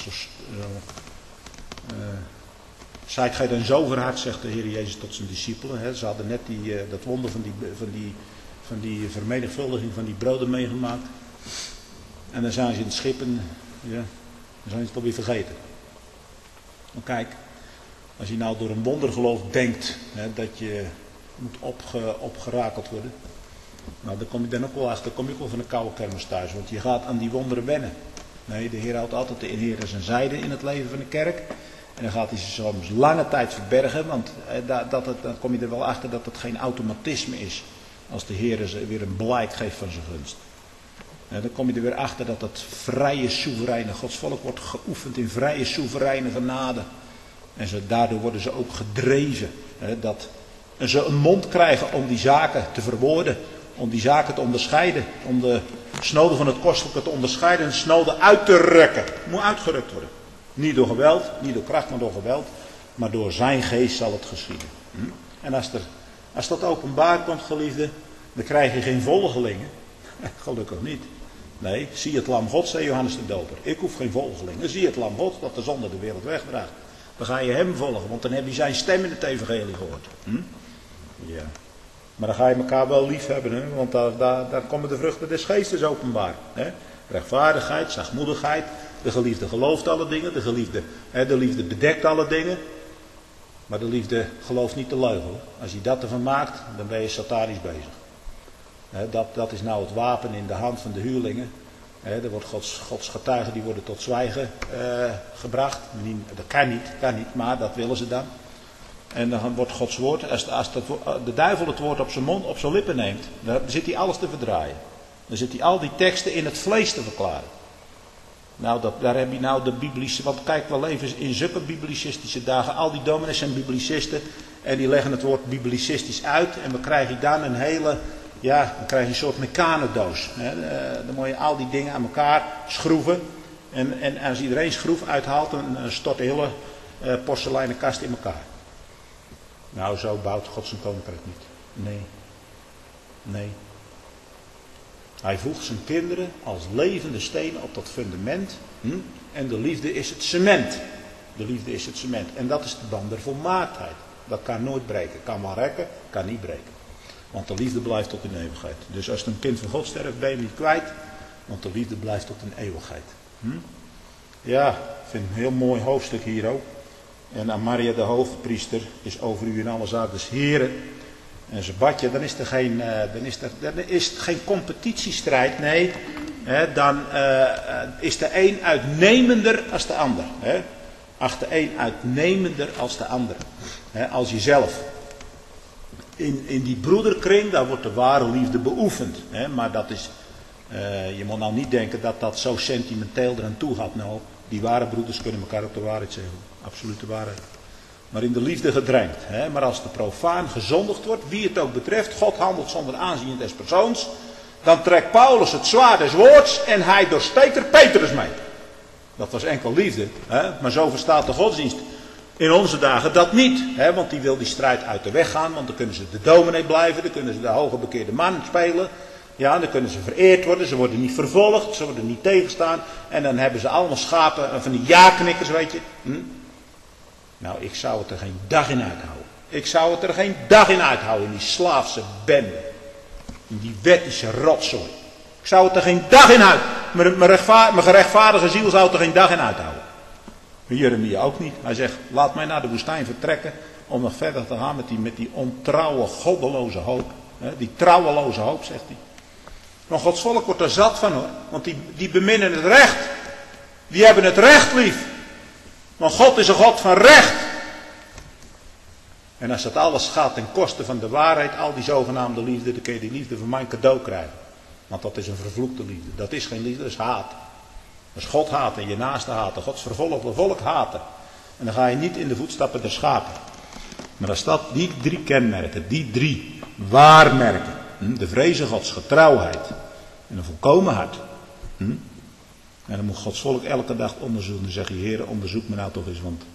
zijt gij dan zo verhard, zegt de Heer Jezus tot zijn discipelen. Ze hadden net dat wonder van die vermenigvuldiging van die broden meegemaakt. En dan zijn ze in het schip en ja, dan zijn ze het alweer vergeten. Maar kijk, als je nou door een wondergeloof denkt dat je moet opgerakeld worden. Nou, dan kom je dan ook wel achter, dan kom je ook wel van een koude kermis thuis. Want je gaat aan die wonderen wennen. Nee, de Heer houdt altijd de inheer zijn zijde in het leven van de kerk. En dan gaat hij ze soms lange tijd verbergen. Want dan kom je er wel achter dat het geen automatisme is. Als de Heer ze weer een blijk geeft van zijn gunst. Dan kom je er weer achter dat het vrije, soevereine Gods volk wordt geoefend in vrije, soevereine genade. En daardoor worden ze ook gedreven. Dat ze een mond krijgen om die zaken te verwoorden. Om die zaken te onderscheiden. Om de snode van het kostelijke te onderscheiden en het snode uit te rukken. Het moet uitgerukt worden. Niet door geweld, niet door kracht, maar door geweld. Maar door zijn geest zal het geschieden. En als dat openbaar komt, geliefde, dan krijg je geen volgelingen. Gelukkig niet. Nee, zie het lam God, zei Johannes de Doper. Ik hoef geen volgelingen. Zie het lam God dat de zonde de wereld wegdraagt. Dan ga je hem volgen, want dan heb je zijn stem in het evangelie gehoord. Ja. Maar dan ga je elkaar wel lief hebben, hè? Want daar komen de vruchten des geestes openbaar. Hè? Rechtvaardigheid, zachtmoedigheid. De geliefde gelooft alle dingen. De liefde bedekt alle dingen. Maar de liefde gelooft niet de leugen. Hoor. Als je dat ervan maakt, dan ben je satanisch bezig. Dat is nou het wapen in de hand van de huurlingen. Er wordt Gods getuigen die worden tot zwijgen gebracht. Dat kan niet, maar dat willen ze dan. En dan wordt Gods woord, als de duivel het woord op zijn lippen neemt, dan zit hij alles te verdraaien. Dan zit hij al die teksten in het vlees te verklaren. Nou, daar heb je nou de biblische, want kijk, we leven in zulke biblicistische dagen. Al die dominees zijn biblicisten en die leggen het woord biblicistisch uit. En we krijgen dan dan krijg je een soort mecanodoos. Dan moet je al die dingen aan elkaar schroeven. En als iedereen schroef uithaalt, dan stort de hele porseleinen kast in elkaar. Nou, zo bouwt God zijn koninkrijk niet. Nee. Hij voegt zijn kinderen als levende stenen op dat fundament. En de liefde is het cement. En dat is de band der volmaaktheid. Dat kan nooit breken. Kan wel rekken, kan niet breken. Want de liefde blijft tot in eeuwigheid. Dus als een kind van God sterft, ben je hem niet kwijt. Want de liefde blijft tot in eeuwigheid. Ja, ik vind het een heel mooi hoofdstuk hier ook. En aan Maria de hoofdpriester is over u in alle zaken des Heren. En zijn badje, dan is het geen competitiestrijd. Nee, dan is de een uitnemender als de ander. Acht de een uitnemender als de ander. Als jezelf. In die broederkring, daar wordt de ware liefde beoefend. Maar dat is, je moet nou niet denken dat dat zo sentimenteel eraan toe gaat. Nou, die ware broeders kunnen elkaar op de waarheid zeggen. Absolute waarheid. Maar in de liefde gedrenkt. Maar als de profaan gezondigd wordt, wie het ook betreft, God handelt zonder aanzien des persoons. Dan trekt Paulus het zwaard des woords en hij doorsteekt er Petrus mee. Dat was enkel liefde. Maar zo verstaat de godsdienst in onze dagen dat niet. Want die wil die strijd uit de weg gaan. Want dan kunnen ze de dominee blijven. Dan kunnen ze de hoge bekeerde man spelen. Ja, dan kunnen ze vereerd worden. Ze worden niet vervolgd. Ze worden niet tegenstaan. En dan hebben ze allemaal schapen van die ja-knikkers, weet je. Nou, ik zou het er geen dag in uithouden. In die slaafse bende. In die wettische rotzooi. Ik zou het er geen dag in uit. Mijn gerechtvaardige ziel zou het er geen dag in uithouden. Jeremia ook niet. Hij zegt, laat mij naar de woestijn vertrekken. Om nog verder te gaan met die ontrouwe, goddeloze hoop. Die trouweloze hoop, zegt hij. Maar Gods volk wordt er zat van, hoor. Want die beminnen het recht. Die hebben het recht lief. Want God is een God van recht. En als dat alles gaat ten koste van de waarheid, al die zogenaamde liefde, dan kun je die liefde van mijn cadeau krijgen. Want dat is een vervloekte liefde. Dat is geen liefde, dat is haat. Dat is God haten en je naaste haten. Gods vervolgde volk haten. En dan ga je niet in de voetstappen der schapen. Maar als dat die drie kenmerken, die drie waarmerken. De vrezen Gods, getrouwheid en een volkomen hart. En dan moet Gods volk elke dag onderzoeken. Dan zeg je, Heer, onderzoek me nou toch eens. Want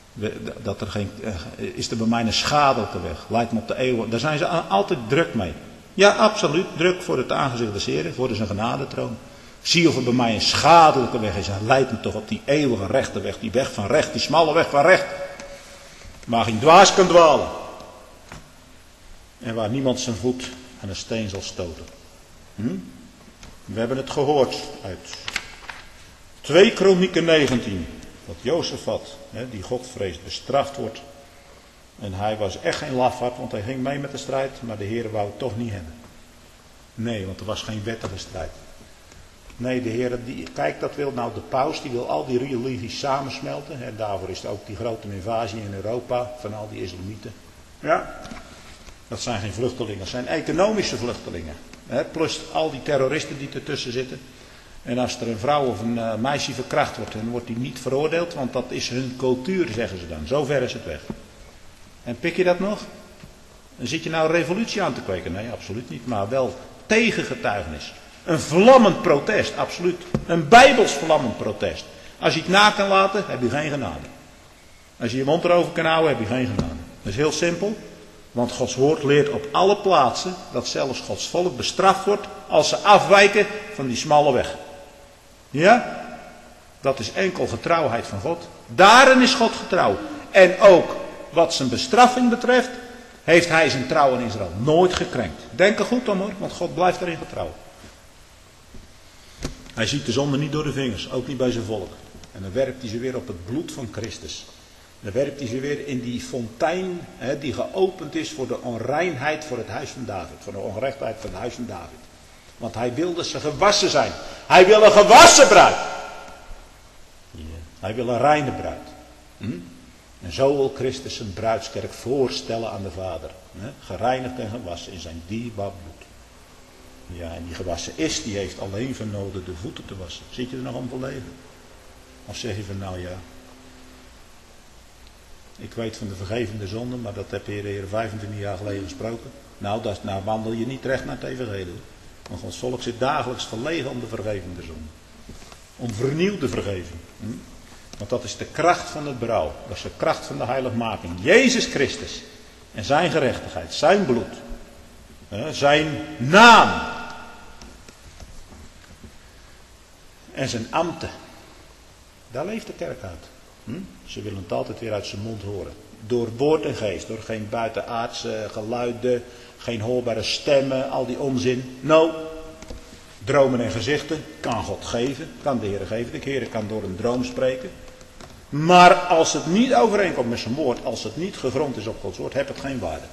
is er bij mij een schadelijke weg. Leidt me op de eeuwen. Daar zijn ze altijd druk mee. Ja, absoluut. Druk voor het aangezicht des Heeren. Voor zijn genadetroon. Zie of er bij mij een schadelijke weg is. En leidt me toch op die eeuwige rechte weg. Die weg van recht. Die smalle weg van recht. Waar geen dwaas kan dwalen. En waar niemand zijn voet aan een steen zal stoten. We hebben het gehoord uit 2 Kronieken 19. Dat Jozefat, die God vreest, bestraft wordt. En hij was echt geen lafaard, want hij ging mee met de strijd. Maar de Heer wou het toch niet hebben. Nee, want er was geen wettige strijd. Nee, de Heer, kijk, dat wil nou de paus, die wil al die religies samensmelten. En daarvoor is er ook die grote invasie in Europa van al die islamieten. Ja, dat zijn geen vluchtelingen, dat zijn economische vluchtelingen. Plus al die terroristen die ertussen zitten. En als er een vrouw of een meisje verkracht wordt, dan wordt die niet veroordeeld, want dat is hun cultuur, zeggen ze dan. Zo ver is het weg. En pik je dat nog? En zit je nou een revolutie aan te kweken? Nee, absoluut niet. Maar wel tegengetuigenis. Een vlammend protest, absoluut. Een bijbels vlammend protest. Als je het na kan laten, heb je geen genade. Als je je mond erover kan houden, heb je geen genade. Dat is heel simpel. Want Gods woord leert op alle plaatsen dat zelfs Gods volk bestraft wordt als ze afwijken van die smalle weg. Ja? Dat is enkel getrouwheid van God. Daarin is God getrouw. En ook wat zijn bestraffing betreft, heeft hij zijn trouw in Israël nooit gekrenkt. Denk er goed om hoor, want God blijft erin getrouw. Hij ziet de zonde niet door de vingers, ook niet bij zijn volk. En dan werpt hij ze weer op het bloed van Christus. Dan werpt hij ze weer in die fontein die geopend is voor de onreinheid voor het huis van David. Voor de ongerechtheid van het huis van David. Want hij wil dat ze gewassen zijn. Hij wil een gewassen bruid. Ja. Hij wil een reine bruid. En zo wil Christus zijn bruidskerk voorstellen aan de Vader. Gereinigd en gewassen in zijn dierbaar bloed. Ja, en die gewassen is, die heeft alleen van nodig de voeten te wassen. Zit je er nog om te leven? Of zeg je van nou ja, ik weet van de vergevende zonde, maar dat heb de Heer 25 jaar geleden gesproken. Nou wandel je niet recht naar het evangelie. Want Gods volk zit dagelijks verlegen om de vergevende zonde. Om vernieuwde vergeving. Want dat is de kracht van het brouw. Dat is de kracht van de heiligmaking. Jezus Christus. En zijn gerechtigheid. Zijn bloed. Zijn naam. En zijn ambten. Daar leeft de kerk uit. Ze willen het altijd weer uit zijn mond horen. Door woord en geest. Door geen buitenaardse geluiden. Geen hoorbare stemmen. Al die onzin. Dromen en gezichten. Kan God geven. Kan de Heer geven. De Heer kan door een droom spreken. Maar als het niet overeenkomt met zijn woord. Als het niet gegrond is op Gods woord. Heeft het geen waarde.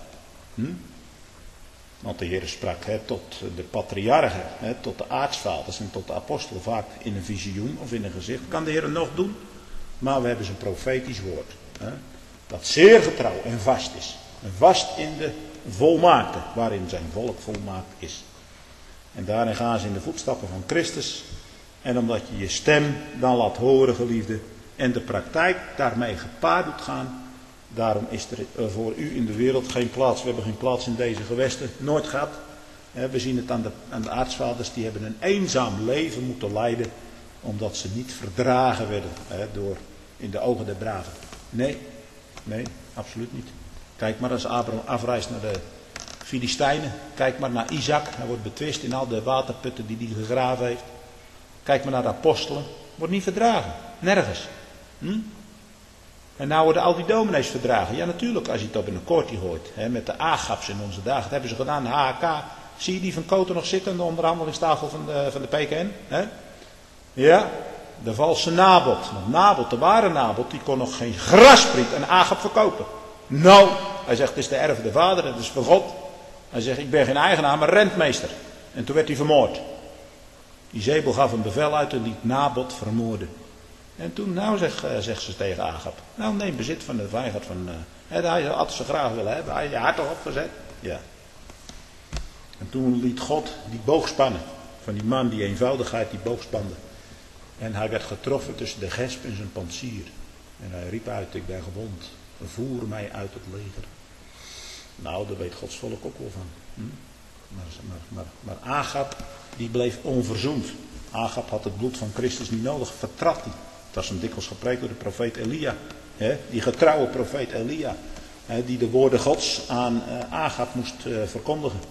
Want de Heer sprak tot de patriarchen. Tot de aartsvaders en tot de apostelen. Vaak in een visioen of in een gezicht. Kan de Heer het nog doen. Maar we hebben zijn profetisch woord. Dat zeer getrouw en vast is. En vast in de volmaakte. Waarin zijn volk volmaakt is. En daarin gaan ze in de voetstappen van Christus. En omdat je je stem dan laat horen, geliefde. En de praktijk daarmee gepaard doet gaan. Daarom is er voor u in de wereld geen plaats. We hebben geen plaats in deze gewesten. Nooit gehad. We zien het aan de aartsvaders. Die hebben een eenzaam leven moeten leiden. Omdat ze niet verdragen werden. Door in de ogen der braven. Nee, absoluut niet. Kijk maar als Abraham afreist naar de Filistijnen. Kijk maar naar Isaac. Hij wordt betwist in al de waterputten die hij gegraven heeft. Kijk maar naar de apostelen. Wordt niet verdragen. Nergens. En nou worden al die dominees verdragen. Ja natuurlijk, als je het op een koortje gooit. Met de Agaps in onze dagen. Dat hebben ze gedaan, de HK. Zie je die van Koten nog zitten aan de onderhandelingstafel van de PKN? Ja, de valse Nabot. Want Nabot, de ware Nabot, die kon nog geen graspriet aan Agap verkopen. Hij zegt, het is de erfde vader, het is van God. Hij zegt, ik ben geen eigenaar, maar rentmeester. En toen werd hij vermoord. Izebel gaf een bevel uit en liet Nabot vermoorden. En toen, zegt ze tegen Agap. Neem bezit van de wijngaard van... hij had ze graag willen hebben. Hij had je hart toch opgezet? Ja. En toen liet God die boog spannen. Van die man, die eenvoudigheid, die boog spande. En hij werd getroffen tussen de gesp en zijn pansier. En hij riep uit, ik ben gewond. Voer mij uit het leger. Nou, daar weet Gods volk ook wel van. Maar Agap, die bleef onverzoend. Agap had het bloed van Christus niet nodig, vertrad hij. Het was hem dikwijls gepreekt door de profeet Elia. Die getrouwe profeet Elia. Die de woorden Gods aan Agap moest verkondigen.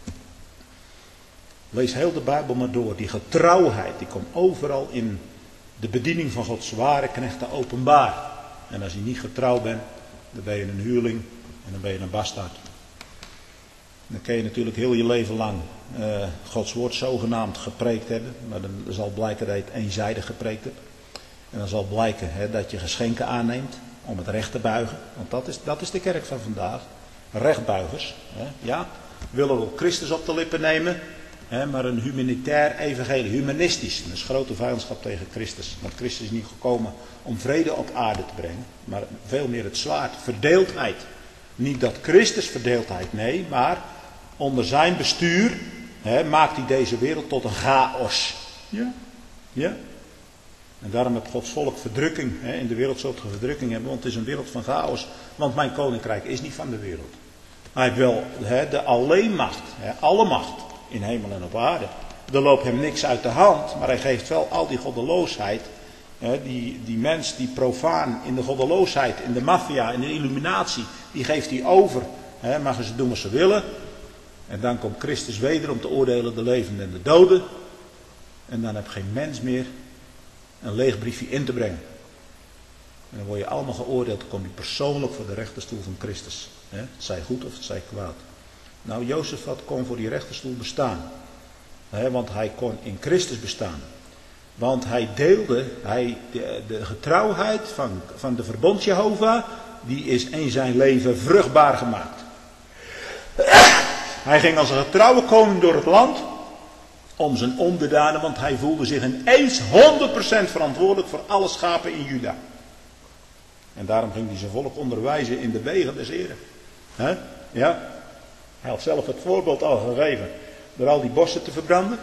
Lees heel de Bijbel maar door. Die getrouwheid, die komt overal in de bediening van Gods ware knechten openbaar. En als je niet getrouw bent, dan ben je een huurling en dan ben je een bastaard. Dan kun je natuurlijk heel je leven lang Gods woord zogenaamd gepreekt hebben. Maar dan zal blijken dat je het eenzijdig gepreekt hebt. En dan zal blijken dat je geschenken aanneemt om het recht te buigen. Want dat is de kerk van vandaag. Rechtbuigers. Ja, willen wel Christus op de lippen nemen. Maar een humanitair evangelie, humanistisch. Dat is grote vijandschap tegen Christus. Want Christus is niet gekomen om vrede op aarde te brengen. Maar veel meer het zwaard, verdeeldheid. Niet dat Christus verdeeldheid, nee. Maar onder zijn bestuur maakt hij deze wereld tot een chaos. Ja? Ja? En daarom heeft Gods volk verdrukking. In de wereld zult ge verdrukking hebben, want het is een wereld van chaos. Want mijn koninkrijk is niet van de wereld. Hij heeft wel de alleenmacht, alle macht in hemel en op aarde. Er loopt hem niks uit de hand, maar hij geeft wel al die goddeloosheid. Die mens die profaan in de goddeloosheid, in de maffia, in de illuminatie, die geeft hij over. Mag ze doen wat ze willen. En dan komt Christus weder om te oordelen de levenden en de doden. En dan heb geen mens meer een leeg briefje in te brengen. En dan word je allemaal geoordeeld, dan kom je persoonlijk voor de rechterstoel van Christus. Het zij goed of het zij kwaad. Nou, Jozefat kon voor die rechterstoel bestaan. Want hij kon in Christus bestaan. Want hij deelde, de getrouwheid van de verbond Jehovah, die is in zijn leven vruchtbaar gemaakt. Hij ging als een getrouwe koning door het land om zijn onderdanen, want hij voelde zich ineens 100% verantwoordelijk voor alle schapen in Juda. En daarom ging hij zijn volk onderwijzen in de wegen des Heren. Ja, hij had zelf het voorbeeld al gegeven door al die bossen te verbranden.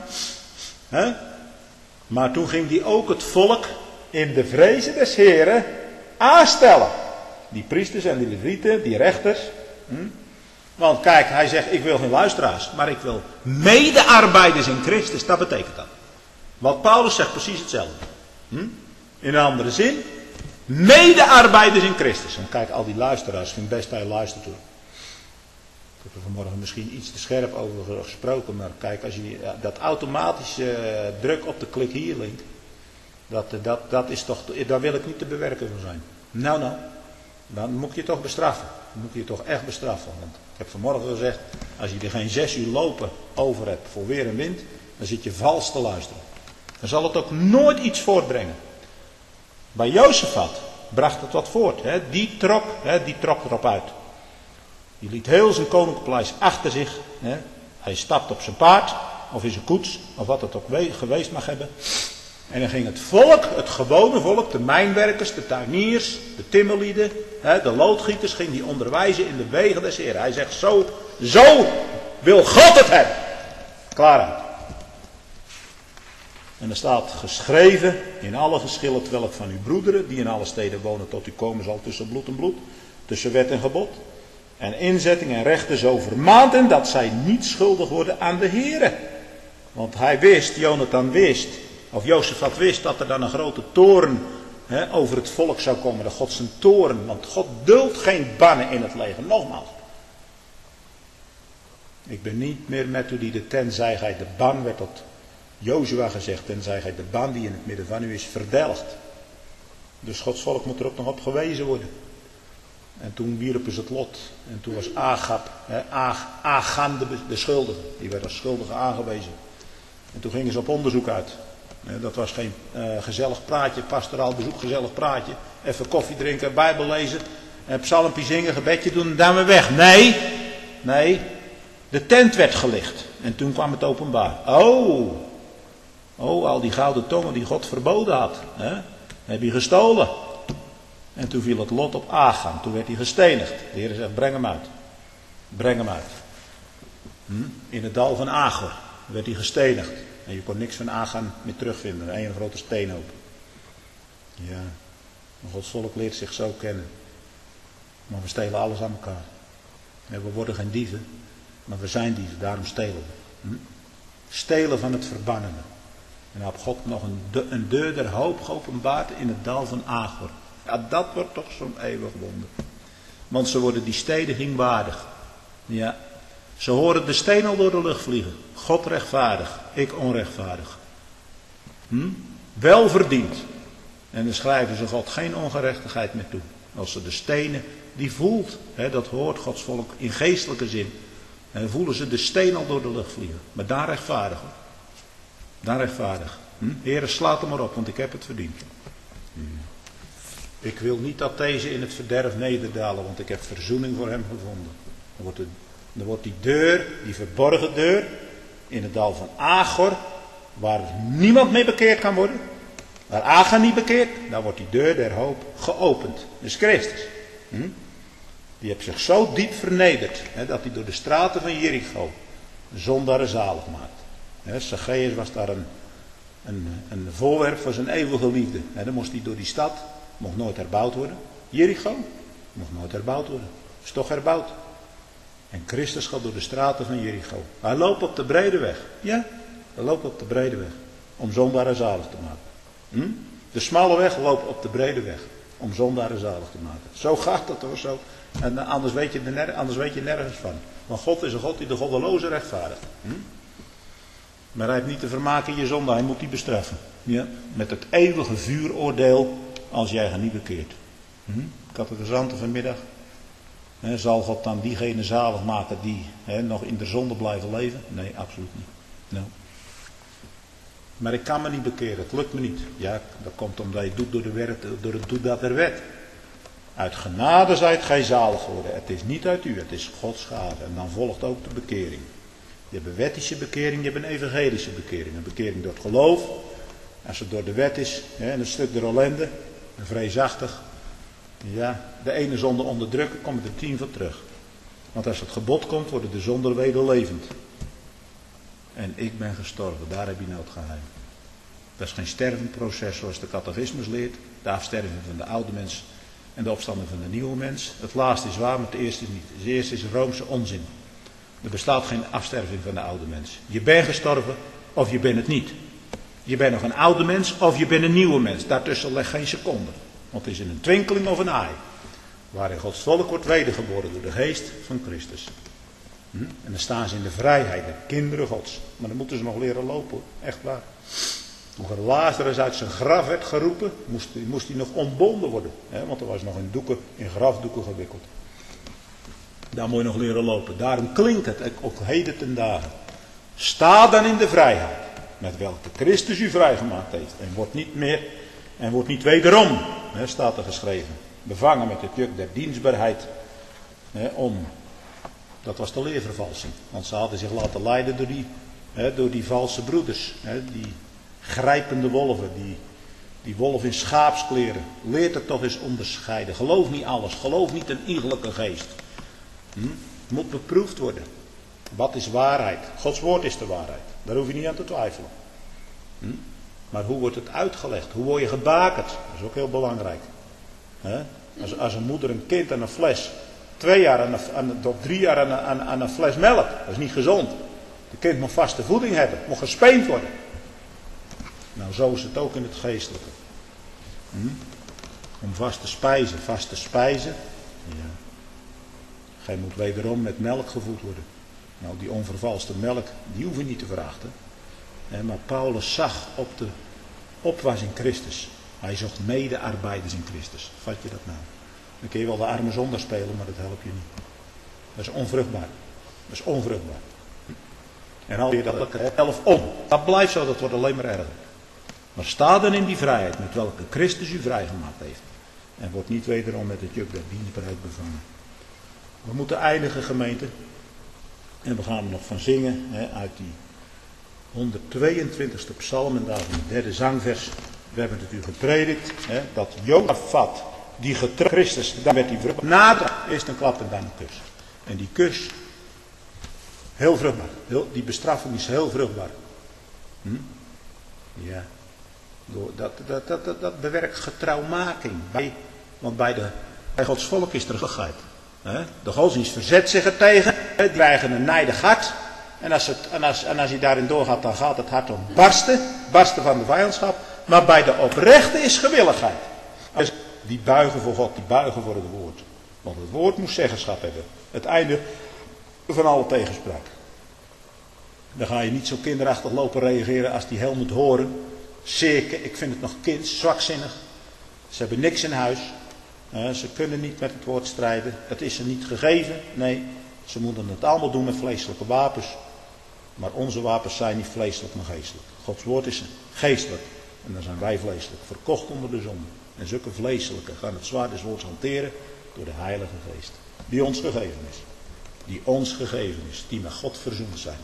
Maar toen ging hij ook het volk in de vrezen des Heren aanstellen. Die priesters en die levieten, die rechters. Want kijk, hij zegt, ik wil geen luisteraars, maar ik wil medearbeiders in Christus. Dat betekent dat. Wat Paulus zegt, precies hetzelfde. In een andere zin, medearbeiders in Christus. En kijk, al die luisteraars, ik vind best dat je luistert hoor. Ik heb er vanmorgen misschien iets te scherp over gesproken, maar kijk, als je dat automatische druk op de klik hier linkt, dat is toch, daar wil ik niet te bewerken van zijn. Nou, dan moet ik je toch bestraffen. Dan moet ik je toch echt bestraffen. Want ik heb vanmorgen gezegd, als je er geen 6 uur lopen over hebt voor weer en wind, dan zit je vals te luisteren. Dan zal het ook nooit iets voortbrengen. Bij Jozefat bracht het wat voort. Die trok erop uit. Die liet heel zijn koninklijk paleis achter zich. Hij stapt op zijn paard, of in zijn koets, of wat het ook geweest mag hebben. En dan ging het volk, het gewone volk, de mijnwerkers, de tuiniers, de timmerlieden, de loodgieters, ging die onderwijzen in de wegen des Heren. Hij zegt, zo wil God het hebben. Klaar uit. En er staat geschreven in alle geschillen welk van uw broederen, die in alle steden wonen, tot u komen zal tussen bloed en bloed, tussen wet en gebod. En inzetting en rechten zo vermaanden dat zij niet schuldig worden aan de Here. Want hij wist, Jonathan wist, of Jozefat wist dat er dan een grote toorn over het volk zou komen. De God zijn toorn, want God duldt geen bannen in het leger. Nogmaals. Ik ben niet meer met u die de tenzij gij de ban, werd tot Jozua gezegd, tenzij gij de ban die in het midden van u is verdelgd. Dus Gods volk moet er ook nog op gewezen worden. En toen wierpen ze het lot. En toen was Agan de schuldige. Die werd als schuldige aangewezen. En toen gingen ze op onderzoek uit. Dat was geen gezellig praatje, pastoraal bezoek, gezellig praatje. Even koffie drinken, bijbel lezen, psalmpje zingen, gebedje doen en dan weer weg. Nee, de tent werd gelicht. En toen kwam het openbaar. Oh, al die gouden tongen die God verboden had. Heb je gestolen. En toen viel het lot op Agan. Toen werd hij gestenigd. De Heer zegt, breng hem uit. Breng hem uit. In het dal van Achor werd hij gestenigd. En je kon niks van Agan meer terugvinden. Een grote steenhoop. Ja. Maar Gods volk leert zich zo kennen. Maar we stelen alles aan elkaar. We worden geen dieven. Maar we zijn dieven. Daarom stelen we. Stelen van het verbannene. En dan heeft God nog een deur der hoop geopenbaard in het dal van Achor. Ja, dat wordt toch zo'n eeuwig wonder. Want ze worden die stediging waardig. Ja. Ze horen de steen al door de lucht vliegen. God rechtvaardig, ik onrechtvaardig. Wel verdiend. En dan schrijven ze God geen ongerechtigheid meer toe. Als ze de stenen, die voelt, dat hoort Gods volk in geestelijke zin. En dan voelen ze de steen al door de lucht vliegen. Maar daar rechtvaardig hoor. Daar rechtvaardig. Heere, slaat hem maar op, want ik heb het verdiend. Ik wil niet dat deze in het verderf nederdalen, want ik heb verzoening voor hem gevonden. Dan wordt die deur, die verborgen deur, in het dal van Achor, waar niemand mee bekeerd kan worden, waar Agan niet bekeert, daar wordt die deur der hoop geopend. Dus Christus. Die heeft zich zo diep vernederd, dat hij door de straten van Jericho zondaren zalig maakt. Zacchaeus was daar een voorwerp voor zijn eeuwige liefde. Dan moest hij door die stad, mocht nooit herbouwd worden. Jericho, mocht nooit herbouwd worden. Is toch herbouwd. En Christus gaat door de straten van Jericho. Hij loopt op de brede weg. Ja, hij loopt op de brede weg. Om zondaren zalig te maken. De smalle weg loopt op de brede weg. Om zondaren zalig te maken. Zo gaat dat hoor, zo. En anders weet je nergens van. Want God is een God die de goddeloze rechtvaardigt. Maar hij heeft niet te vermaken in je zonde, hij moet die bestraffen. Ja? Met het eeuwige vuuroordeel als jij je niet bekeert. Ik had het gezanten vanmiddag. Zal God dan diegene zalig maken die nog in de zonde blijven leven? Nee, absoluut niet. No. Maar ik kan me niet bekeren, het lukt me niet. Ja, dat komt omdat je het doet door het doet der wet. Uit genade zijt gij zalig geworden. Het is niet uit u, het is Gods gave. En dan volgt ook de bekering. Je hebt een wettische bekering, je hebt een evangelische bekering. Een bekering door het geloof. Als het door de wet is, en een stuk door ellende, en vreesachtig. Ja, de ene zonde onderdrukken, komt er 10 van terug. Want als het gebod komt, worden de zonden wederlevend. En ik ben gestorven, daar heb je nou het geheim. Dat is geen stervenproces zoals de catechismus leert. De afsterving van de oude mens en de opstanding van de nieuwe mens. Het laatste is waar, maar het eerste is niet. Het eerste is roomse onzin. Er bestaat geen afsterving van de oude mens. Je bent gestorven of je bent het niet. Je bent nog een oude mens of je bent een nieuwe mens. Daartussen ligt geen seconde. Want het is in een twinkeling of een aai. Waarin Gods volk wordt wedergeboren door de geest van Christus. En dan staan ze in de vrijheid, de kinderen Gods. Maar dan moeten ze nog leren lopen, echt waar. Toen Lazarus uit zijn graf werd geroepen, moest hij nog ontbonden worden. Want er was nog in grafdoeken gewikkeld. Daar moet je nog leren lopen. Daarom klinkt het ook heden ten dagen. Sta dan in de vrijheid, met welke Christus u vrijgemaakt heeft. En wordt niet wederom, staat er geschreven, bevangen met het juk der dienstbaarheid. Dat was de leervervalsing. Want ze hadden zich laten leiden door die valse broeders. Die grijpende wolven. Die wolf in schaapskleren. Leert het toch eens onderscheiden. Geloof niet alles. Geloof niet een iegelijke geest. Het moet beproefd worden. Wat is waarheid? Gods woord is de waarheid. Daar hoef je niet aan te twijfelen. Maar hoe wordt het uitgelegd? Hoe word je gebakerd? Dat is ook heel belangrijk. Als een moeder een kind aan een fles 2 jaar tot 3 jaar aan een fles melk. Dat is niet gezond. De kind moet vaste voeding hebben. Moet gespeend worden. Nou, zo is het ook in het geestelijke. Om vast te spijzen. Ja. Gij moet wederom met melk gevoed worden. Nou, die onvervalste melk, die hoef je niet te verachten. Maar Paulus zag op de opwas in Christus. Hij zocht medearbeiders in Christus. Vat je dat nou? Dan kun je wel de arme zonder spelen, maar dat helpt je niet. Dat is onvruchtbaar. Dat is onvruchtbaar. En al je dat elf om. Dat blijft zo, dat wordt alleen maar erger. Maar sta dan in die vrijheid met welke Christus u vrijgemaakt heeft. En wordt niet wederom met het juk der dienstbaarheid bevangen. We moeten eindigen, gemeente. En we gaan er nog van zingen uit die 122e psalm en daarvan het 3e zangvers. We hebben het u gepredikt, dat Jozafat, die Christus, dan werd hij vruchtbaar. Na eerst een klap en dan een kus. En die kus, heel vruchtbaar. Die bestraffing is heel vruchtbaar. Ja. Dat bewerkt getrouwmaking. Want bij Gods volk is er geheid. De godsdienst verzet zich er tegen. Die krijgen een nijdig hart. En als hij daarin doorgaat, dan gaat het hart om barsten. Barsten van de vijandschap. Maar bij de oprechte is gewilligheid. Dus die buigen voor God, die buigen voor het woord. Want het woord moet zeggenschap hebben. Het einde van alle tegenspraak. Dan ga je niet zo kinderachtig lopen reageren als die Helmut Horen. Zeker, ik vind het nog zwakzinnig. Ze hebben niks in huis. Ze kunnen niet met het woord strijden. Het is ze niet gegeven. Nee, ze moeten het allemaal doen met vleeselijke wapens. Maar onze wapens zijn niet vleeselijk, maar geestelijk. Gods woord is geestelijk. En dan zijn wij vleeselijk. Verkocht onder de zonde. En zulke vleeselijke gaan het zwaard des woords hanteren door de Heilige Geest. Die ons gegeven is. Die ons gegeven is. Die met God verzoend zijn.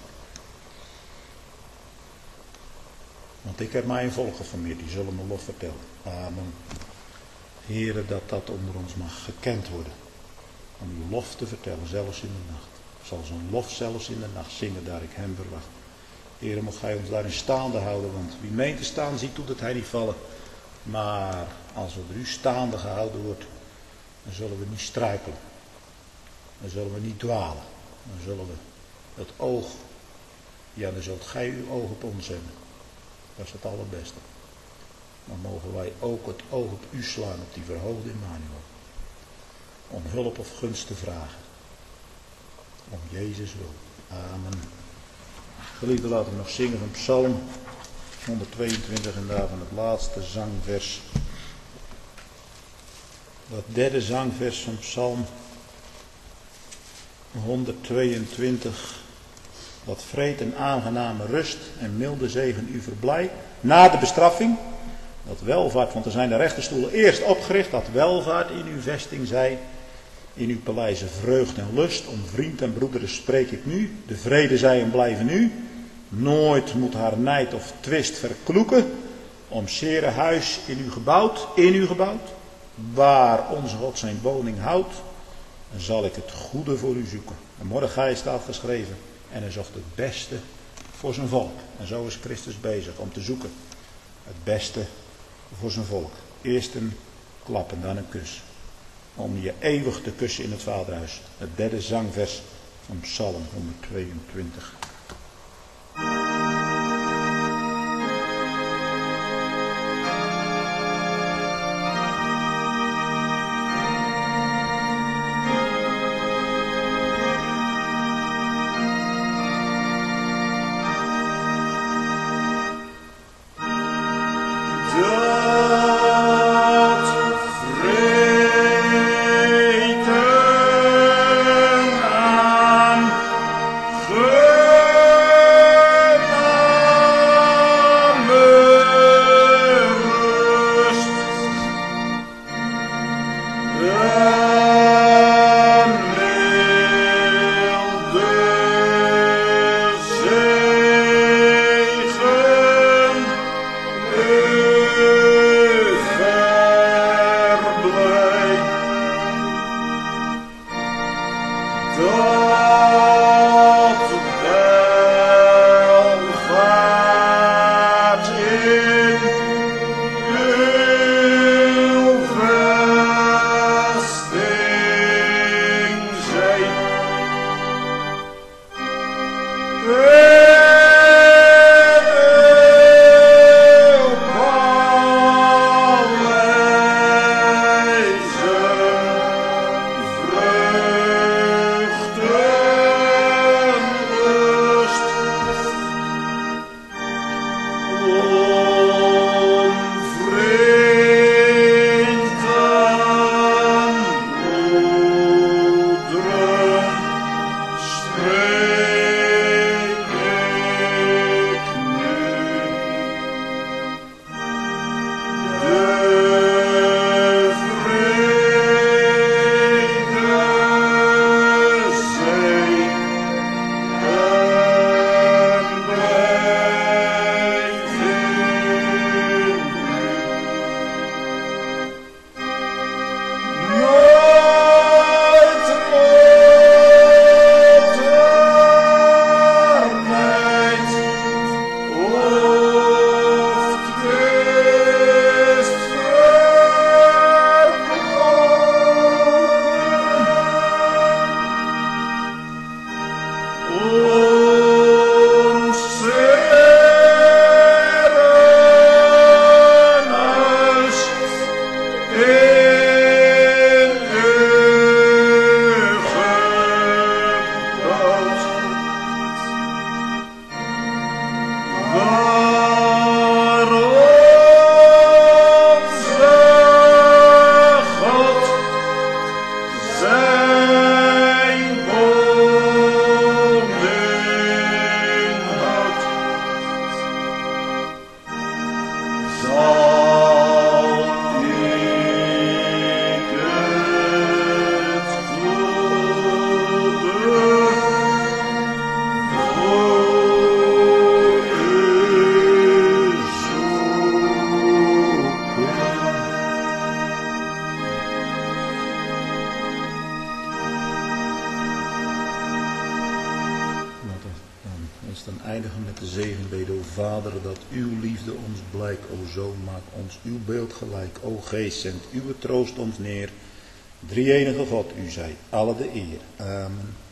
Want ik heb mijn volgen van meer, die zullen me lof vertellen. Amen. Heren, dat onder ons mag gekend worden. Om uw lof te vertellen, zelfs in de nacht. Ik zal zo'n lof zelfs in de nacht zingen, daar ik hem verwacht. Heer, mocht Gij ons daarin staande houden, want wie meent te staan ziet toe dat hij niet vallen. Maar als we door U staande gehouden wordt, dan zullen we niet struikelen. Dan zullen we niet dwalen. Dan zullen we het oog, ja, dan zult Gij uw oog op ons hebben. Dat is het allerbeste. Dan mogen wij ook het oog op U slaan, op die verhoogde Immanuel. Om hulp of gunst te vragen. Om Jezus wil. Amen. Geliefde, laten we nog zingen van Psalm 122 en daarvan het laatste zangvers. Dat derde zangvers van Psalm 122. Dat vreed en aangename rust en milde zegen u verblij. Na de bestraffing. Dat welvaart, want er zijn de rechterstoelen eerst opgericht. Dat welvaart in uw vesting zij. In uw paleizen vreugd en lust. Om vriend en broederen spreek ik nu. De vrede zij en blijven nu. Nooit moet haar nijd of twist verkloeken. Om zere huis in u gebouwd. Waar onze God zijn woning houdt. Dan zal ik het goede voor u zoeken. En Mordechai staat geschreven. En hij zocht het beste voor zijn volk. En zo is Christus bezig om te zoeken. Het beste voor zijn volk. Eerst een klap en dan een kus. Om je eeuwig te kussen in het Vaderhuis. Het derde zangvers van Psalm 122. zegen beden, o Vader, dat uw liefde ons blijkt. O Zoon, maak ons uw beeld gelijk. O Geest, zend uw troost ons neer. Drie-enige God, u zij alle de eer. Amen.